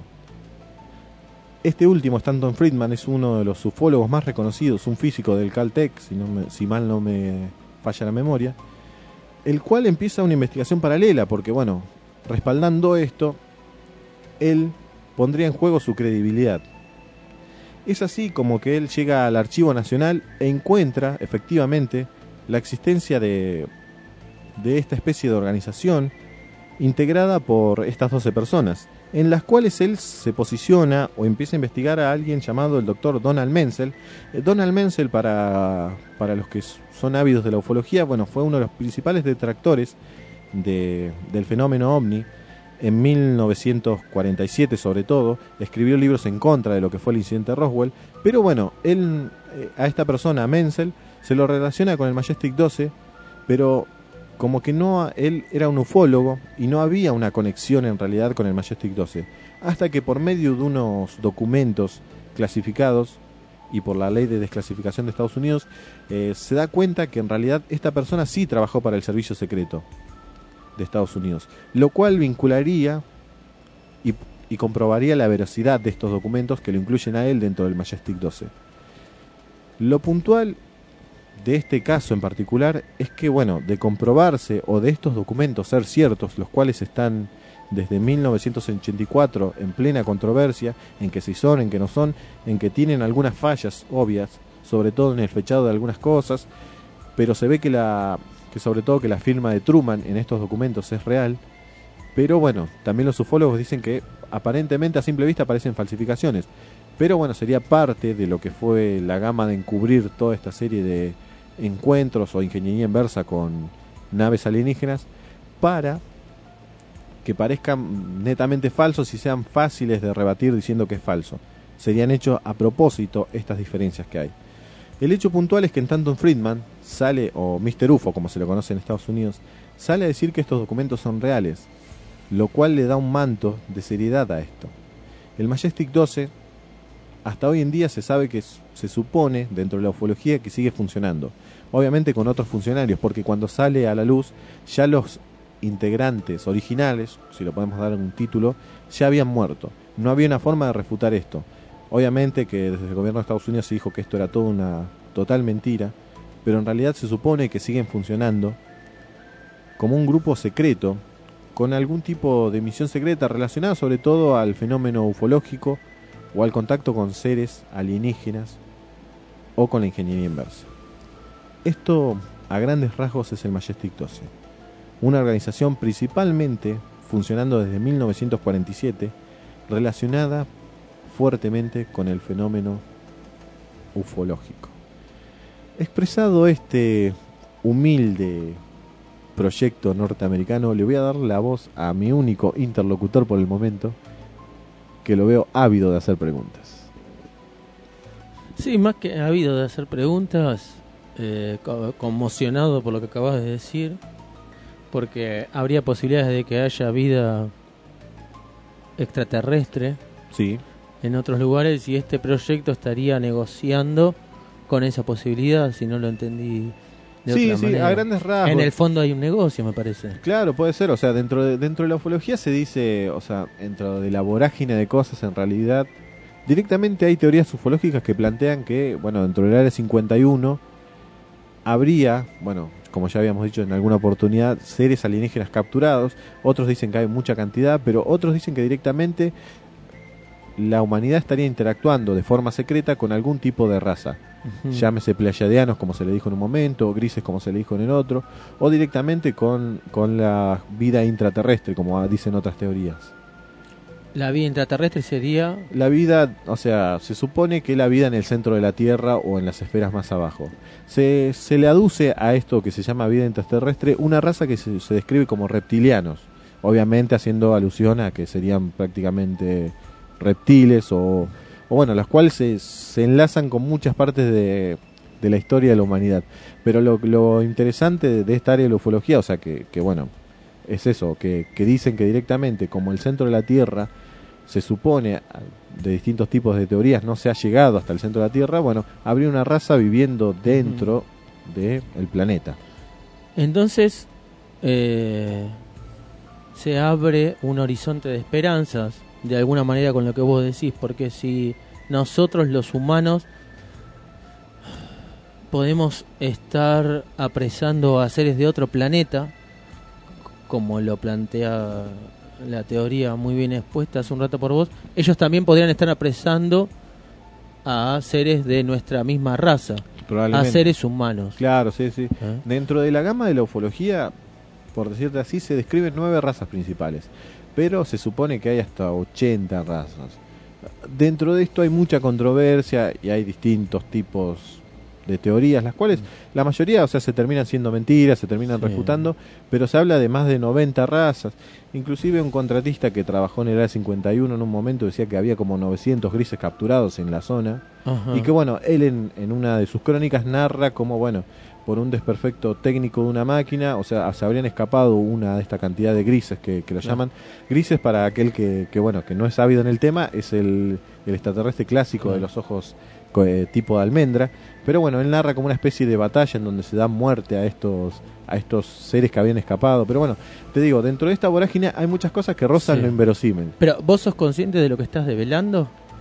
Speaker 4: Este último, Stanton Friedman, es uno de los ufólogos más reconocidos, un físico del Caltech, si, no me, si mal no me falla la memoria, el cual empieza una investigación paralela porque, bueno, respaldando esto, él pondría en juego su credibilidad. Es así como que él llega al Archivo Nacional e encuentra efectivamente la existencia de, de esta especie de organización integrada por estas doce personas, en las cuales él se posiciona o empieza a investigar a alguien llamado el doctor Donald Menzel. Eh, Donald Menzel, para, para los que son ávidos de la ufología, bueno, fue uno de los principales detractores de, del fenómeno ovni. En mil novecientos cuarenta y siete, sobre todo, escribió libros en contra de lo que fue el incidente de Roswell. Pero bueno, él, eh, a esta persona, a Menzel, se lo relaciona con el Majestic doce, pero como que no, él era un ufólogo y no había una conexión en realidad con el Majestic doce. Hasta que por medio de unos documentos clasificados y por la ley de desclasificación de Estados Unidos, eh, se da cuenta que en realidad esta persona sí trabajó para el servicio secreto de Estados Unidos, lo cual vincularía y, y comprobaría la veracidad de estos documentos que lo incluyen a él dentro del Majestic doce. Lo puntual de este caso en particular es que, bueno, de comprobarse o de estos documentos ser ciertos, los cuales están desde mil novecientos ochenta y cuatro en plena controversia, en que si son, en que no son, en que tienen algunas fallas obvias, sobre todo en el fechado de algunas cosas, pero se ve que la que sobre todo que la firma de Truman en estos documentos es real. Pero bueno, también los ufólogos dicen que aparentemente a simple vista parecen falsificaciones, pero bueno, sería parte de lo que fue la gama de encubrir toda esta serie de encuentros o ingeniería inversa con naves alienígenas para que parezcan netamente falsos y sean fáciles de rebatir diciendo que es falso. Serían hechos a propósito estas diferencias que hay. El hecho puntual es que en tanto Friedman sale, o mister U F O como se lo conoce en Estados Unidos, sale a decir que estos documentos son reales, lo cual le da un manto de seriedad a esto. El Majestic doce, hasta hoy en día se sabe que se supone, dentro de la ufología, que sigue funcionando. Obviamente con otros funcionarios, porque cuando sale a la luz, ya los integrantes originales, si lo podemos dar en un título, ya habían muerto. No había una forma de refutar esto. Obviamente que desde el gobierno de Estados Unidos se dijo que esto era toda una total mentira, pero en realidad se supone que siguen funcionando como un grupo secreto, con algún tipo de misión secreta relacionada sobre todo al fenómeno ufológico o al contacto con seres alienígenas o con la ingeniería inversa. Esto a grandes rasgos es el Majestic doce, una organización principalmente funcionando desde mil novecientos cuarenta y siete, relacionada fuertemente con el fenómeno ufológico. Expresado este humilde proyecto norteamericano, le voy a dar la voz a mi único interlocutor por el momento, que lo veo ávido de hacer preguntas.
Speaker 2: Sí, más que ávido de hacer preguntas, eh, co- conmocionado por lo que acabas de decir, porque habría posibilidades de que haya vida extraterrestre
Speaker 4: sí.
Speaker 2: en otros lugares, y este proyecto estaría negociando con esa posibilidad, si no lo entendí de
Speaker 4: sí,
Speaker 2: otra
Speaker 4: sí,
Speaker 2: manera.
Speaker 4: a grandes rasgos.
Speaker 2: En el fondo hay un negocio, me parece.
Speaker 4: Claro, puede ser, o sea, dentro de, dentro de la ufología se dice, o sea, dentro de la vorágine de cosas, en realidad, directamente hay teorías ufológicas que plantean que, bueno, dentro del área cincuenta y uno habría, bueno, como ya habíamos dicho en alguna oportunidad, seres alienígenas capturados. Otros dicen que hay mucha cantidad, pero otros dicen que directamente la humanidad estaría interactuando de forma secreta con algún tipo de raza. Uh-huh. Llámese pleiadianos, como se le dijo en un momento, o grises, como se le dijo en el otro, o directamente con, con la vida intraterrestre, como dicen otras teorías.
Speaker 2: La vida intraterrestre sería...
Speaker 4: La vida, o sea, se supone que la vida en el centro de la Tierra o en las esferas más abajo. Se, se le aduce a esto que se llama vida intraterrestre una raza que se, se describe como reptilianos, obviamente haciendo alusión a que serían prácticamente reptiles o, o bueno, las cuales se, se enlazan con muchas partes de, de la historia de la humanidad. Pero lo, lo interesante de, de esta área de la ufología, o sea, que, que bueno, es eso, que, que dicen que directamente como el centro de la Tierra se supone, de distintos tipos de teorías, no se ha llegado hasta el centro de la Tierra, bueno, habría una raza viviendo dentro uh-huh. del planeta.
Speaker 2: Entonces, eh, se abre un horizonte de esperanzas, de alguna manera, con lo que vos decís, porque si nosotros los humanos podemos estar apresando a seres de otro planeta, como lo plantea la teoría muy bien expuesta hace un rato por vos, ellos también podrían estar apresando a seres de nuestra misma raza, a seres humanos.
Speaker 4: Claro, sí, sí. ¿Eh? Dentro de la gama de la ufología, por decirte así, se describen nueve razas principales, pero se supone que hay hasta ochenta razas. Dentro de esto hay mucha controversia y hay distintos tipos de teorías, las cuales la mayoría, o sea, se terminan siendo mentiras, se terminan sí. refutando, pero se habla de más de noventa razas. Inclusive un contratista que trabajó en el área cincuenta y uno en un momento decía que había como novecientos grises capturados en la zona. Ajá. Y que bueno, él en, en una de sus crónicas narra como, bueno, por un desperfecto técnico de una máquina, o sea, se habrían escapado una de esta cantidad de grises que, que lo llaman. No. Grises, para aquel que, que, bueno, que no es sabido en el tema, es el, el extraterrestre clásico no. de los ojos eh, tipo de almendra. Pero bueno, él narra como una especie de batalla en donde se da muerte a estos a estos seres que habían escapado. Pero bueno, te digo, dentro de esta vorágine hay muchas cosas que rozan sí. lo inverosímil.
Speaker 2: Pero, ¿vos sos consciente de lo que estás develando?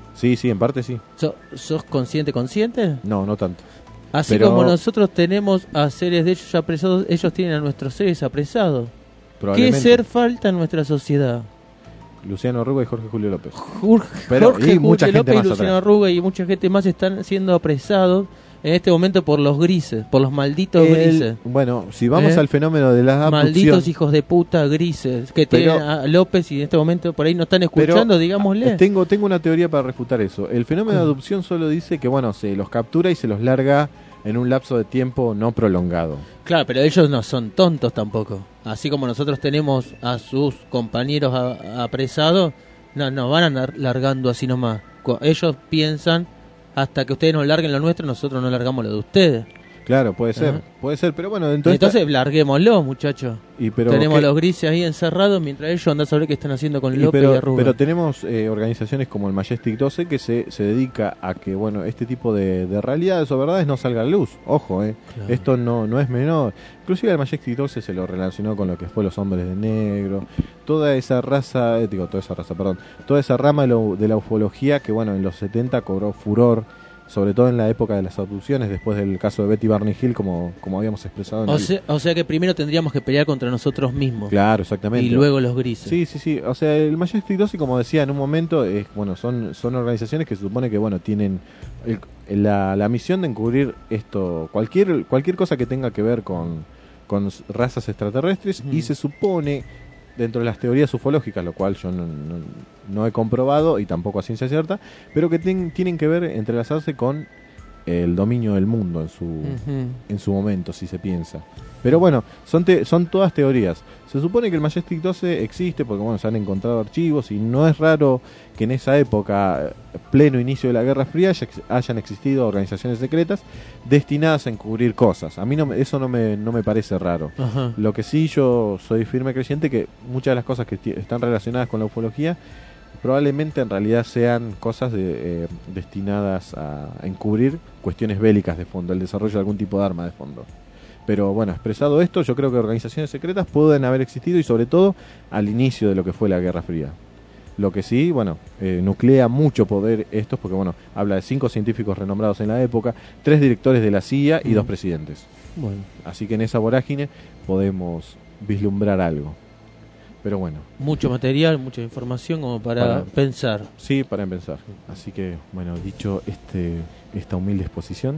Speaker 4: Sí, sí, en parte sí.
Speaker 2: ¿So- ¿Sos consciente, consciente?
Speaker 4: No, no tanto.
Speaker 2: Así
Speaker 4: Pero
Speaker 2: como nosotros tenemos a seres de ellos apresados, ellos tienen a nuestros seres apresados. ¿Qué
Speaker 4: probablemente
Speaker 2: ser falta en nuestra sociedad?
Speaker 4: Luciano Arruga y Jorge Julio López.
Speaker 2: Jorge,
Speaker 4: Pero,
Speaker 2: Jorge
Speaker 4: y mucha
Speaker 2: Julio
Speaker 4: gente
Speaker 2: López
Speaker 4: más
Speaker 2: y Luciano
Speaker 4: atrás.
Speaker 2: Arruga y mucha gente más están siendo apresados en este momento por los grises, por los malditos
Speaker 4: El-
Speaker 2: grises.
Speaker 4: bueno, si vamos
Speaker 2: ¿Eh?
Speaker 4: al fenómeno de la abducción,
Speaker 2: Malditos hijos de puta grises que
Speaker 4: Pero-
Speaker 2: tienen a López y en este momento por ahí no están escuchando,
Speaker 4: pero,
Speaker 2: digámosle.
Speaker 4: ah, tengo tengo una teoría para refutar eso. El fenómeno de adopción solo dice que bueno, se los captura y se los larga en un lapso de tiempo no prolongado.
Speaker 2: Claro, pero ellos no son tontos tampoco. Así como nosotros tenemos a sus compañeros a- apresados, no, no van a andar largando así nomás. Cu- Ellos piensan, hasta que ustedes nos larguen lo nuestro, nosotros no largamos lo de ustedes.
Speaker 4: Claro, puede ser,
Speaker 2: Ajá.
Speaker 4: puede ser, pero bueno,
Speaker 2: Entonces,
Speaker 4: entonces,
Speaker 2: larguémoslo, muchachos.
Speaker 4: y pero
Speaker 2: Tenemos
Speaker 4: ¿qué?
Speaker 2: a los grises ahí encerrados mientras ellos andan a saber qué están haciendo con
Speaker 4: Y
Speaker 2: López
Speaker 4: pero,
Speaker 2: y Arruga.
Speaker 4: pero tenemos eh, organizaciones como el Majestic doce que se, se dedica a que bueno este tipo de, de realidades o verdades no salga a la luz. Ojo, eh.
Speaker 2: Claro.
Speaker 4: Esto no, no es menor. Inclusive el Majestic doce se lo relacionó con lo que fue los hombres de negro, toda esa raza, eh, digo, toda esa raza, perdón, toda esa rama de, lo- de la ufología que bueno en los setenta cobró furor, sobre todo en la época de las abducciones, después del caso de Betty Barney Hill, como, como habíamos expresado en
Speaker 2: O
Speaker 4: el-
Speaker 2: sea, o sea que primero tendríamos que pelear contra nosotros mismos.
Speaker 4: Claro, exactamente.
Speaker 2: Y luego los grises.
Speaker 4: Sí, sí, sí. O sea, el Majestic doce, como decía en un momento, es bueno, son son organizaciones que se supone que bueno tienen el- la, la misión de encubrir esto, cualquier cualquier cosa que tenga que ver con, con razas extraterrestres y se supone dentro de las teorías ufológicas, lo cual yo no, no, no he comprobado y tampoco a ciencia cierta, pero que ten- tienen que ver entrelazarse con el dominio del mundo en su
Speaker 2: Ujú.
Speaker 4: en su momento, si se piensa. Pero bueno, son te- son todas teorías. Se supone que el Majestic doce existe porque bueno, se han encontrado archivos y no es raro que en esa época, pleno inicio de la Guerra Fría, haya ex- hayan existido organizaciones secretas destinadas a encubrir cosas. A mí no me- eso no me, no me parece raro.
Speaker 2: Ajá.
Speaker 4: Lo que sí yo soy firme creyente que muchas de las cosas que ti- están relacionadas con la ufología probablemente en realidad sean cosas de, eh, destinadas a encubrir cuestiones bélicas de fondo, el desarrollo de algún tipo de arma de fondo. Pero bueno, expresado esto, yo creo que organizaciones secretas pueden haber existido y sobre todo al inicio de lo que fue la Guerra Fría. Lo que sí, bueno, eh, nuclea mucho poder estos porque bueno, habla de cinco científicos renombrados en la época, tres directores de la C I A y
Speaker 2: Mm.
Speaker 4: dos presidentes.
Speaker 2: Bueno.
Speaker 4: Así que en esa vorágine podemos vislumbrar algo. Pero bueno.
Speaker 2: Mucho material, mucha información como para,
Speaker 4: Para-
Speaker 2: pensar.
Speaker 4: Sí, para pensar. Así que, bueno, dicho este esta humilde exposición,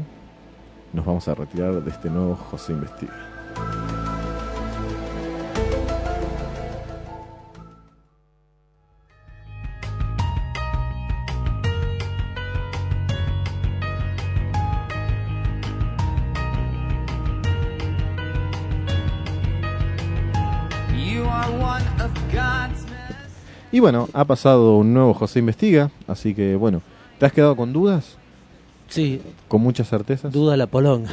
Speaker 4: nos vamos a retirar de este nuevo José Investiga.
Speaker 18: You are one of God's
Speaker 4: Y bueno, ha pasado un nuevo José Investiga, así que bueno, ¿te has quedado con dudas?
Speaker 2: Sí.
Speaker 4: ¿Con muchas certezas?
Speaker 2: Duda la polonga.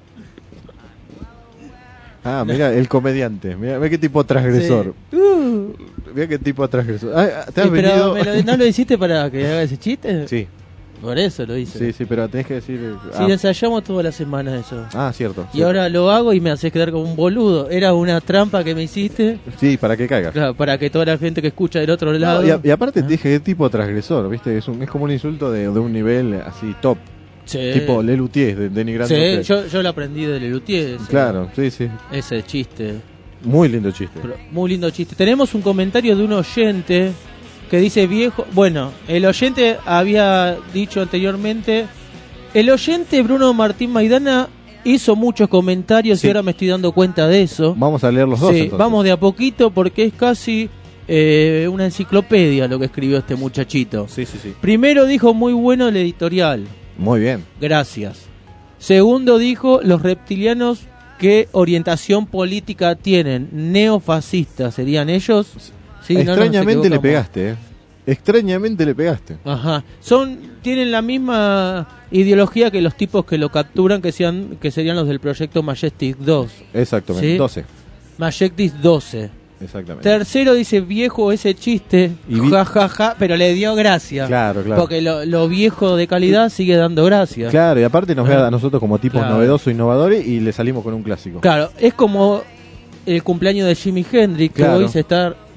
Speaker 4: Ah, mira, el comediante, mira, mira qué tipo transgresor.
Speaker 2: Uh.
Speaker 4: Mira qué tipo transgresor. Ah, ¿te has
Speaker 2: Sí, pero
Speaker 4: venido?
Speaker 2: me lo- ¿no lo hiciste para que haga ese chiste?
Speaker 4: Sí.
Speaker 2: Por eso lo hice.
Speaker 4: Sí, sí, pero tenés que decir...
Speaker 2: Sí,
Speaker 4: ah,
Speaker 2: lo ensayamos toda la semana eso.
Speaker 4: ah, cierto.
Speaker 2: Y ahora lo hago y me haces quedar como un boludo. Era una trampa que me hiciste.
Speaker 4: Sí, para que caigas.
Speaker 2: Claro, para que toda la gente que escucha del otro lado.
Speaker 4: No, y, a- y aparte te dije qué tipo transgresor, ¿viste? Es, un, es como un insulto de, de un nivel así top.
Speaker 2: Sí.
Speaker 4: Tipo Lelutier, de, denigrando.
Speaker 2: Sí, yo, yo lo aprendí de Lelutier. ese-
Speaker 4: Claro, sí, sí.
Speaker 2: Ese chiste.
Speaker 4: Muy lindo chiste.
Speaker 2: Pero muy lindo chiste. Tenemos un comentario de un oyente que dice viejo. Bueno, el oyente había dicho anteriormente. El oyente Bruno Martín Maidana hizo muchos comentarios
Speaker 4: Sí.
Speaker 2: y ahora me estoy dando cuenta de eso.
Speaker 4: Vamos a leer los dos.
Speaker 2: Sí,
Speaker 4: entonces.
Speaker 2: vamos de a poquito porque es casi eh, una enciclopedia lo que escribió este muchachito.
Speaker 4: Sí, sí, sí.
Speaker 2: Primero dijo muy bueno el editorial.
Speaker 4: Muy bien.
Speaker 2: Gracias. Segundo dijo los reptilianos qué orientación política tienen. Neofascistas serían ellos. Sí, no, no, nos
Speaker 4: Extrañamente le
Speaker 2: equivocamos.
Speaker 4: pegaste, ¿eh? Extrañamente le pegaste.
Speaker 2: Ajá. Son tienen la misma ideología que los tipos que lo capturan que sean que serían los del proyecto Majestic dos.
Speaker 4: Exactamente.
Speaker 2: ¿Sí?
Speaker 4: doce.
Speaker 2: Majestic doce.
Speaker 4: Exactamente.
Speaker 2: Tercero dice viejo ese chiste,
Speaker 4: Y vi-
Speaker 2: ja ja ja, pero le dio gracia.
Speaker 4: Claro, claro.
Speaker 2: Porque lo, lo viejo de calidad sigue dando gracia.
Speaker 4: Claro, y aparte nos ve
Speaker 2: Ah.
Speaker 4: a nosotros como tipos
Speaker 2: Claro.
Speaker 4: novedosos, innovadores y le salimos con un clásico.
Speaker 2: Claro, es como el cumpleaños de Jimi Hendrix, que
Speaker 4: Claro.
Speaker 2: hoy se está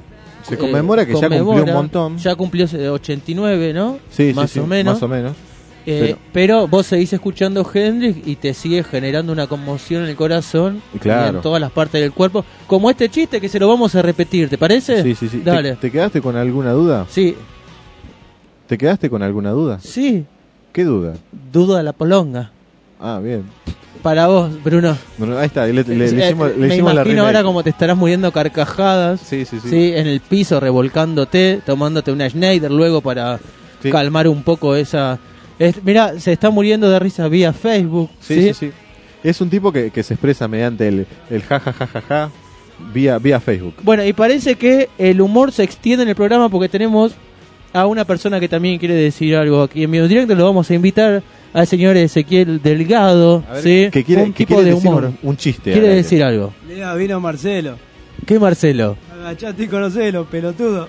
Speaker 4: Se conmemora que ya
Speaker 2: conmemora,
Speaker 4: cumplió un montón.
Speaker 2: Ya cumplió ochenta y nueve, ¿no?
Speaker 4: Sí,
Speaker 2: más
Speaker 4: sí, sí,
Speaker 2: o menos.
Speaker 4: más o menos.
Speaker 2: Eh,
Speaker 4: pero,
Speaker 2: pero vos seguís escuchando Hendrix y te sigue generando una conmoción en el corazón
Speaker 4: claro.
Speaker 2: y en todas las partes del cuerpo. Como este chiste que se lo vamos a repetir, ¿te parece?
Speaker 4: Sí, sí, sí.
Speaker 2: Dale.
Speaker 4: ¿Te, ¿Te quedaste con alguna duda?
Speaker 2: Sí.
Speaker 4: ¿Te quedaste con alguna duda?
Speaker 2: Sí.
Speaker 4: ¿Qué duda?
Speaker 2: Duda de la polonga.
Speaker 4: Ah, bien.
Speaker 2: Para vos, Bruno.
Speaker 4: Bueno, ahí está, le, le, le
Speaker 2: eh,
Speaker 4: hicimos, le
Speaker 2: me
Speaker 4: hicimos la
Speaker 2: imagino
Speaker 4: remake.
Speaker 2: ahora como te estarás muriendo carcajadas.
Speaker 4: Sí, sí, sí.
Speaker 2: Sí, en el piso revolcándote, tomándote una Schneider luego para sí. calmar un poco esa... Es, mirá, se está muriendo de risa vía Facebook.
Speaker 4: Sí, sí, sí. sí. Es un tipo que, que se expresa mediante el, el ja, ja, ja, ja, ja, vía, vía Facebook.
Speaker 2: Bueno, y parece que el humor se extiende en el programa porque tenemos a una persona que también quiere decir algo aquí en vivo directo. Lo vamos a invitar al señor Ezequiel Delgado,
Speaker 4: ver,
Speaker 2: ¿sí?
Speaker 4: que quiere,
Speaker 2: un
Speaker 4: que
Speaker 2: tipo
Speaker 4: quiere
Speaker 2: de
Speaker 4: decir
Speaker 2: humor.
Speaker 4: Un, un chiste.
Speaker 2: Quiere decir algo.
Speaker 19: Lea, vino Marcelo.
Speaker 2: ¿Qué Marcelo?
Speaker 19: Agachate y conocelo, pelotudo.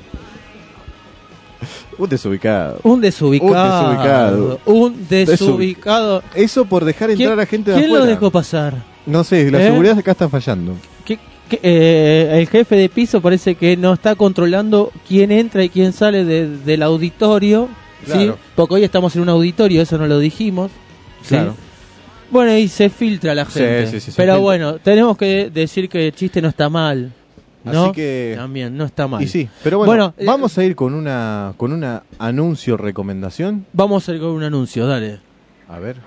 Speaker 4: Un desubicado.
Speaker 2: Un desubicado. Un desubicado. Un desubicado.
Speaker 4: Eso por dejar entrar a gente de
Speaker 2: ¿Quién
Speaker 4: afuera.
Speaker 2: lo dejó pasar?
Speaker 4: No sé, la
Speaker 2: ¿Eh?
Speaker 4: seguridad acá está fallando.
Speaker 2: ¿Qué, qué, eh, el jefe de piso parece que no está controlando quién entra y quién sale de, del auditorio.
Speaker 4: Claro.
Speaker 2: ¿sí? Porque hoy estamos en un auditorio, eso no lo dijimos. ¿sí?
Speaker 4: Claro.
Speaker 2: Bueno, y se filtra la gente.
Speaker 4: Sí, sí, sí,
Speaker 2: Pero
Speaker 4: filtra.
Speaker 2: bueno, tenemos que decir que el chiste no está mal. ¿no?
Speaker 4: Así que
Speaker 2: también no está mal.
Speaker 4: Y sí, pero bueno,
Speaker 2: bueno
Speaker 4: vamos eh, a ir con una con una anuncio recomendación.
Speaker 2: Vamos a ir con un anuncio, dale.
Speaker 4: A ver.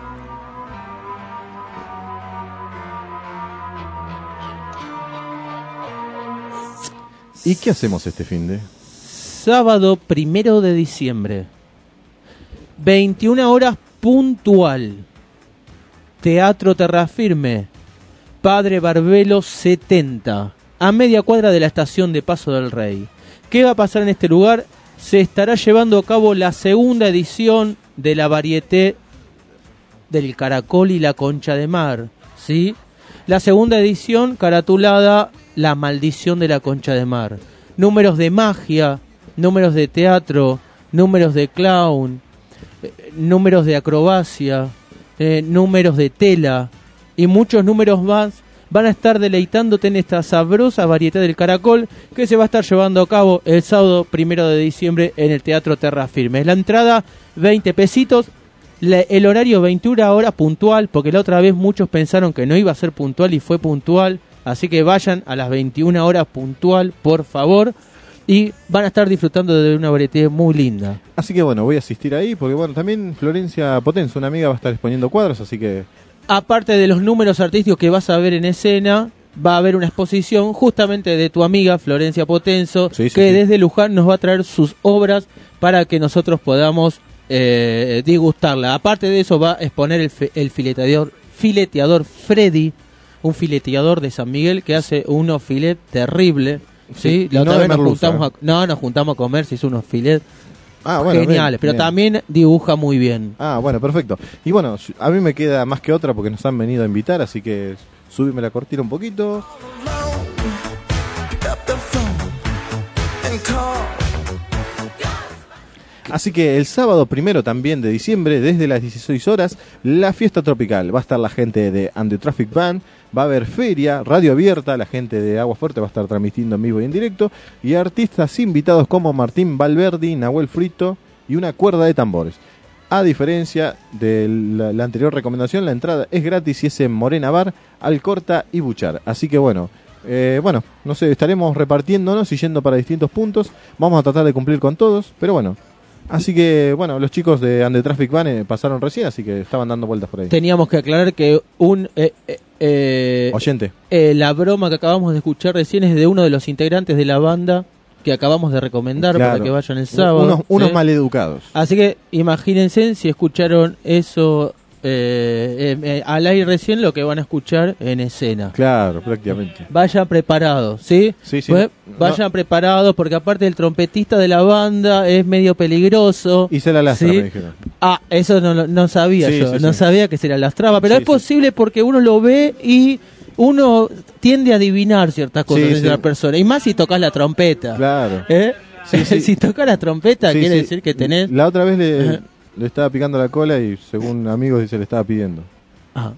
Speaker 4: ¿Y qué hacemos este finde?
Speaker 2: Sábado primero de diciembre, veintiuna horas puntual. Teatro Terrafirme, Padre Barbelo setenta, a media cuadra de la estación de Paso del Rey. ¿Qué va a pasar en este lugar? Se estará llevando a cabo la segunda edición de la varieté del Caracol y la Concha de Mar, ¿sí? La segunda edición caratulada La Maldición de la Concha de Mar. Números de magia, números de teatro, números de clown, eh, números de acrobacia, eh, números de tela y muchos números más van a estar deleitándote en esta sabrosa variedad del Caracol que se va a estar llevando a cabo el sábado primero de diciembre en el Teatro Terrafirme. La entrada veinte pesitos, la, el horario veintiuna horas puntual, porque la otra vez muchos pensaron que no iba a ser puntual y fue puntual, así que vayan a las veintiuna horas puntual, por favor, y van a estar disfrutando de una variedad muy linda.
Speaker 4: Así que bueno, voy a asistir ahí, porque bueno, también Florencia Potenza, una amiga, va a estar exponiendo cuadros, así que...
Speaker 2: Aparte de los números artísticos que vas a ver en escena, va a haber una exposición justamente de tu amiga Florencia Potenzo,
Speaker 4: sí, sí,
Speaker 2: que
Speaker 4: sí.
Speaker 2: desde Luján nos va a traer sus obras para que nosotros podamos eh, digustarla. Aparte de eso va a exponer el, fe, el fileteador, fileteador Freddy, un fileteador de San Miguel que hace unos filet terrible. ¿sí?
Speaker 4: Sí,
Speaker 2: La otra
Speaker 4: no
Speaker 2: vez
Speaker 4: de
Speaker 2: nos
Speaker 4: merluza.
Speaker 2: juntamos a, no, nos juntamos a comer, se hizo unos filet
Speaker 4: Ah, bueno,
Speaker 2: geniales,
Speaker 4: bien,
Speaker 2: pero
Speaker 4: bien.
Speaker 2: también dibuja muy bien.
Speaker 4: Ah, bueno, perfecto. Y bueno, a mí me queda más que otra porque nos han venido a invitar, así que súbime la cortina un poquito. Así que el sábado primero también de diciembre, desde las dieciséis horas, la fiesta tropical. Va a estar la gente de And the Traffic Band, va a haber feria, radio abierta, la gente de Agua Fuerte va a estar transmitiendo en vivo y en directo, y artistas invitados como Martín Valverdi, Nahuel Frito y una cuerda de tambores. A diferencia de la, la anterior recomendación, la entrada es gratis y es en Morena Bar, Alcorta y Buchar. Así que bueno, eh, bueno, no sé, estaremos repartiéndonos y yendo para distintos puntos. Vamos a tratar de cumplir con todos, pero bueno. Así que, bueno, los chicos de And the Traffic Van eh, pasaron recién, así que estaban dando vueltas por ahí.
Speaker 2: Teníamos que aclarar que un... Eh, eh, eh,
Speaker 4: Oyente.
Speaker 2: Eh, la broma que acabamos de escuchar recién es de uno de los integrantes de la banda que acabamos de recomendar
Speaker 4: Claro.
Speaker 2: para que vayan el sábado.
Speaker 4: Unos, unos
Speaker 2: ¿sí?
Speaker 4: maleducados.
Speaker 2: Así que imagínense si escucharon eso eh, eh, eh, al aire recién, lo que van a escuchar en escena.
Speaker 4: Claro, prácticamente.
Speaker 2: Vayan preparados, ¿sí?
Speaker 4: Sí, sí.
Speaker 2: Pues,
Speaker 4: No.
Speaker 2: vayan preparados porque aparte el trompetista de la banda es medio peligroso.
Speaker 4: Y se la lastra,
Speaker 2: ¿sí?
Speaker 4: me dijeron.
Speaker 2: Ah, eso no, lo- no sabía
Speaker 4: Sí,
Speaker 2: yo,
Speaker 4: sí,
Speaker 2: no
Speaker 4: sí.
Speaker 2: sabía que se la lastraba, pero
Speaker 4: Sí,
Speaker 2: es posible porque uno lo ve y uno tiende a adivinar ciertas cosas
Speaker 4: Sí,
Speaker 2: de
Speaker 4: sí.
Speaker 2: una persona, y más si tocas la trompeta.
Speaker 4: Claro.
Speaker 2: ¿Eh?
Speaker 4: Sí, sí.
Speaker 2: Si tocas la trompeta
Speaker 4: Sí,
Speaker 2: quiere
Speaker 4: sí.
Speaker 2: decir que tenés...
Speaker 4: La otra vez le,
Speaker 2: Ajá.
Speaker 4: le estaba picando la cola y según amigos se le estaba pidiendo.
Speaker 2: Ah.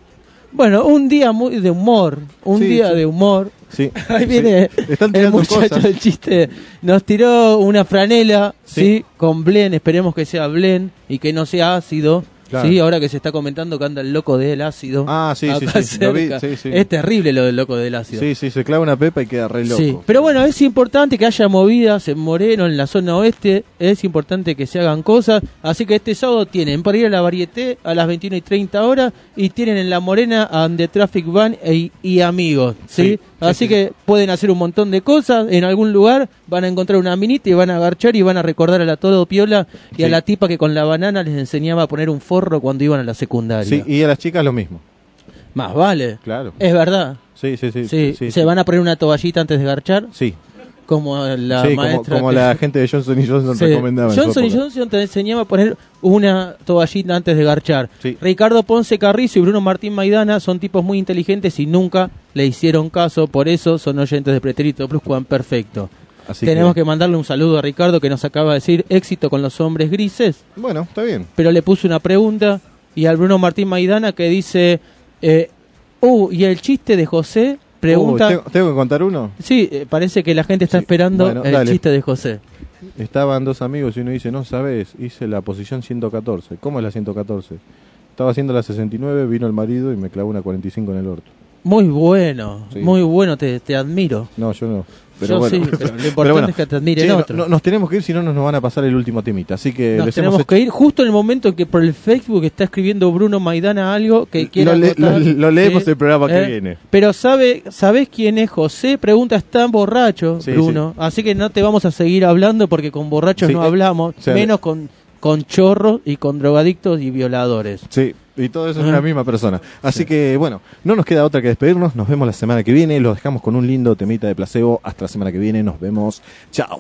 Speaker 2: Bueno, un día muy de humor, un
Speaker 4: Sí,
Speaker 2: día
Speaker 4: sí.
Speaker 2: de humor.
Speaker 4: Sí,
Speaker 2: Ahí viene
Speaker 4: sí. Están
Speaker 2: el
Speaker 4: tirando
Speaker 2: muchacho
Speaker 4: cosas.
Speaker 2: del chiste. Nos tiró una franela, sí.
Speaker 4: Sí.
Speaker 2: con Blen, esperemos que sea Blen y que no sea ácido.
Speaker 4: Claro.
Speaker 2: Sí, ahora que se está comentando que anda el loco del ácido.
Speaker 4: Ah, sí, sí,
Speaker 2: acá
Speaker 4: sí, lo vi,
Speaker 2: cerca.
Speaker 4: sí, sí.
Speaker 2: Es terrible lo del loco del ácido.
Speaker 4: Sí, sí, se clava una pepa y queda re loco.
Speaker 2: Sí, pero bueno, es importante que haya movidas en Moreno, en la zona oeste, es importante que se hagan cosas, así que este sábado tienen para ir a la Varieté a las veintiuna y treinta horas y tienen en La Morena a The Traffic Van e, y amigos, ¿sí?
Speaker 4: Sí, sí,
Speaker 2: así
Speaker 4: sí.
Speaker 2: que pueden hacer un montón de cosas, en algún lugar van a encontrar una minita y van a agarchar y van a recordar a la Todo Piola y
Speaker 4: Sí.
Speaker 2: a la tipa que con la banana les enseñaba a poner un forro cuando iban a la secundaria.
Speaker 4: Sí, y a las chicas lo mismo.
Speaker 2: Más vale.
Speaker 4: Claro.
Speaker 2: Es verdad.
Speaker 4: Sí, sí, sí.
Speaker 2: Sí,
Speaker 4: sí,
Speaker 2: se
Speaker 4: sí.
Speaker 2: van a poner una toallita antes de garchar.
Speaker 4: Sí.
Speaker 2: Como la
Speaker 4: Sí, como,
Speaker 2: maestra.
Speaker 4: como
Speaker 2: que-
Speaker 4: la gente de Johnson y Johnson
Speaker 2: Sí.
Speaker 4: recomendaba. en su
Speaker 2: Johnson y
Speaker 4: época.
Speaker 2: Johnson te enseñaba a poner una toallita antes de garchar.
Speaker 4: Sí.
Speaker 2: Ricardo Ponce Carrizo y Bruno Martín Maidana son tipos muy inteligentes y nunca le hicieron caso, por eso son oyentes de Pretérito Plus Juan Perfecto.
Speaker 4: Así
Speaker 2: Tenemos
Speaker 4: que-
Speaker 2: que... mandarle un saludo a Ricardo que nos acaba de decir éxito con los hombres grises,
Speaker 4: Bueno, está bien.
Speaker 2: pero le puso una pregunta y al Bruno Martín Maidana que dice, eh, uh, y el chiste de José, pregunta...
Speaker 4: Uh, ¿tengo, tengo que contar uno?
Speaker 2: Sí, eh, parece que la gente está
Speaker 4: Sí,
Speaker 2: esperando
Speaker 4: bueno,
Speaker 2: el
Speaker 4: dale.
Speaker 2: chiste de José.
Speaker 4: Estaban dos amigos y uno dice, no sabes, hice la posición ciento catorce. ¿Cómo es la ciento catorce? Estaba haciendo la sesenta y nueve, vino el marido y me clavó una cuarenta y cinco en el orto.
Speaker 2: Muy bueno,
Speaker 4: Sí.
Speaker 2: muy bueno, te, te admiro.
Speaker 4: No, yo no. Pero
Speaker 2: Yo
Speaker 4: bueno.
Speaker 2: sí, pero lo importante
Speaker 4: Pero bueno.
Speaker 2: es que te admiren
Speaker 4: Che, no-
Speaker 2: otros.
Speaker 4: no- nos tenemos que ir, si no nos van a pasar el último temita. Así que
Speaker 2: Nos
Speaker 4: les
Speaker 2: tenemos
Speaker 4: hemos
Speaker 2: que ir justo en el momento en que por el Facebook está escribiendo Bruno Maidana algo que quiera
Speaker 4: Lo le-
Speaker 2: acotar.
Speaker 4: lo- lo leemos
Speaker 2: Sí,
Speaker 4: el programa que
Speaker 2: ¿eh?
Speaker 4: viene.
Speaker 2: Pero sabe, ¿sabés quién es José? Pregunta, ¿están borracho,
Speaker 4: Sí,
Speaker 2: Bruno? Así que no te vamos a seguir hablando porque con borrachos
Speaker 4: Sí,
Speaker 2: no
Speaker 4: eh,
Speaker 2: hablamos,
Speaker 4: o sea,
Speaker 2: menos con, con chorros y con drogadictos y violadores.
Speaker 4: Sí, y todo eso es
Speaker 2: Ah.
Speaker 4: una misma persona. Así que, bueno, no nos queda otra que despedirnos. Nos vemos la semana que viene. Los dejamos con un lindo temita de placebo. Hasta la semana que viene. Nos vemos. Chao.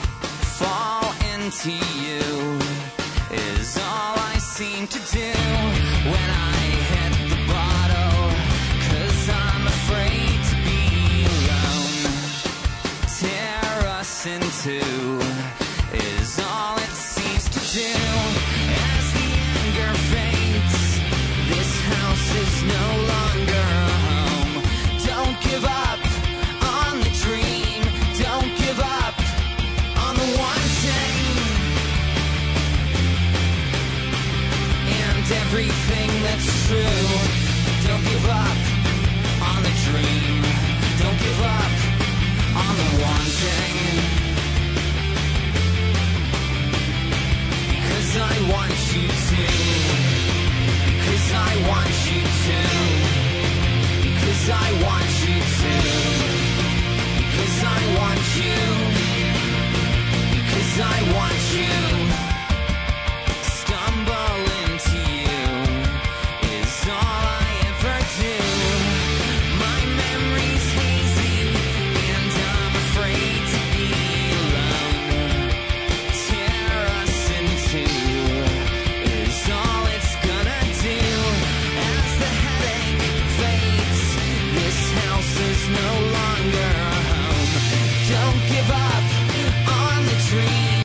Speaker 18: Fall into you is all I seem to do.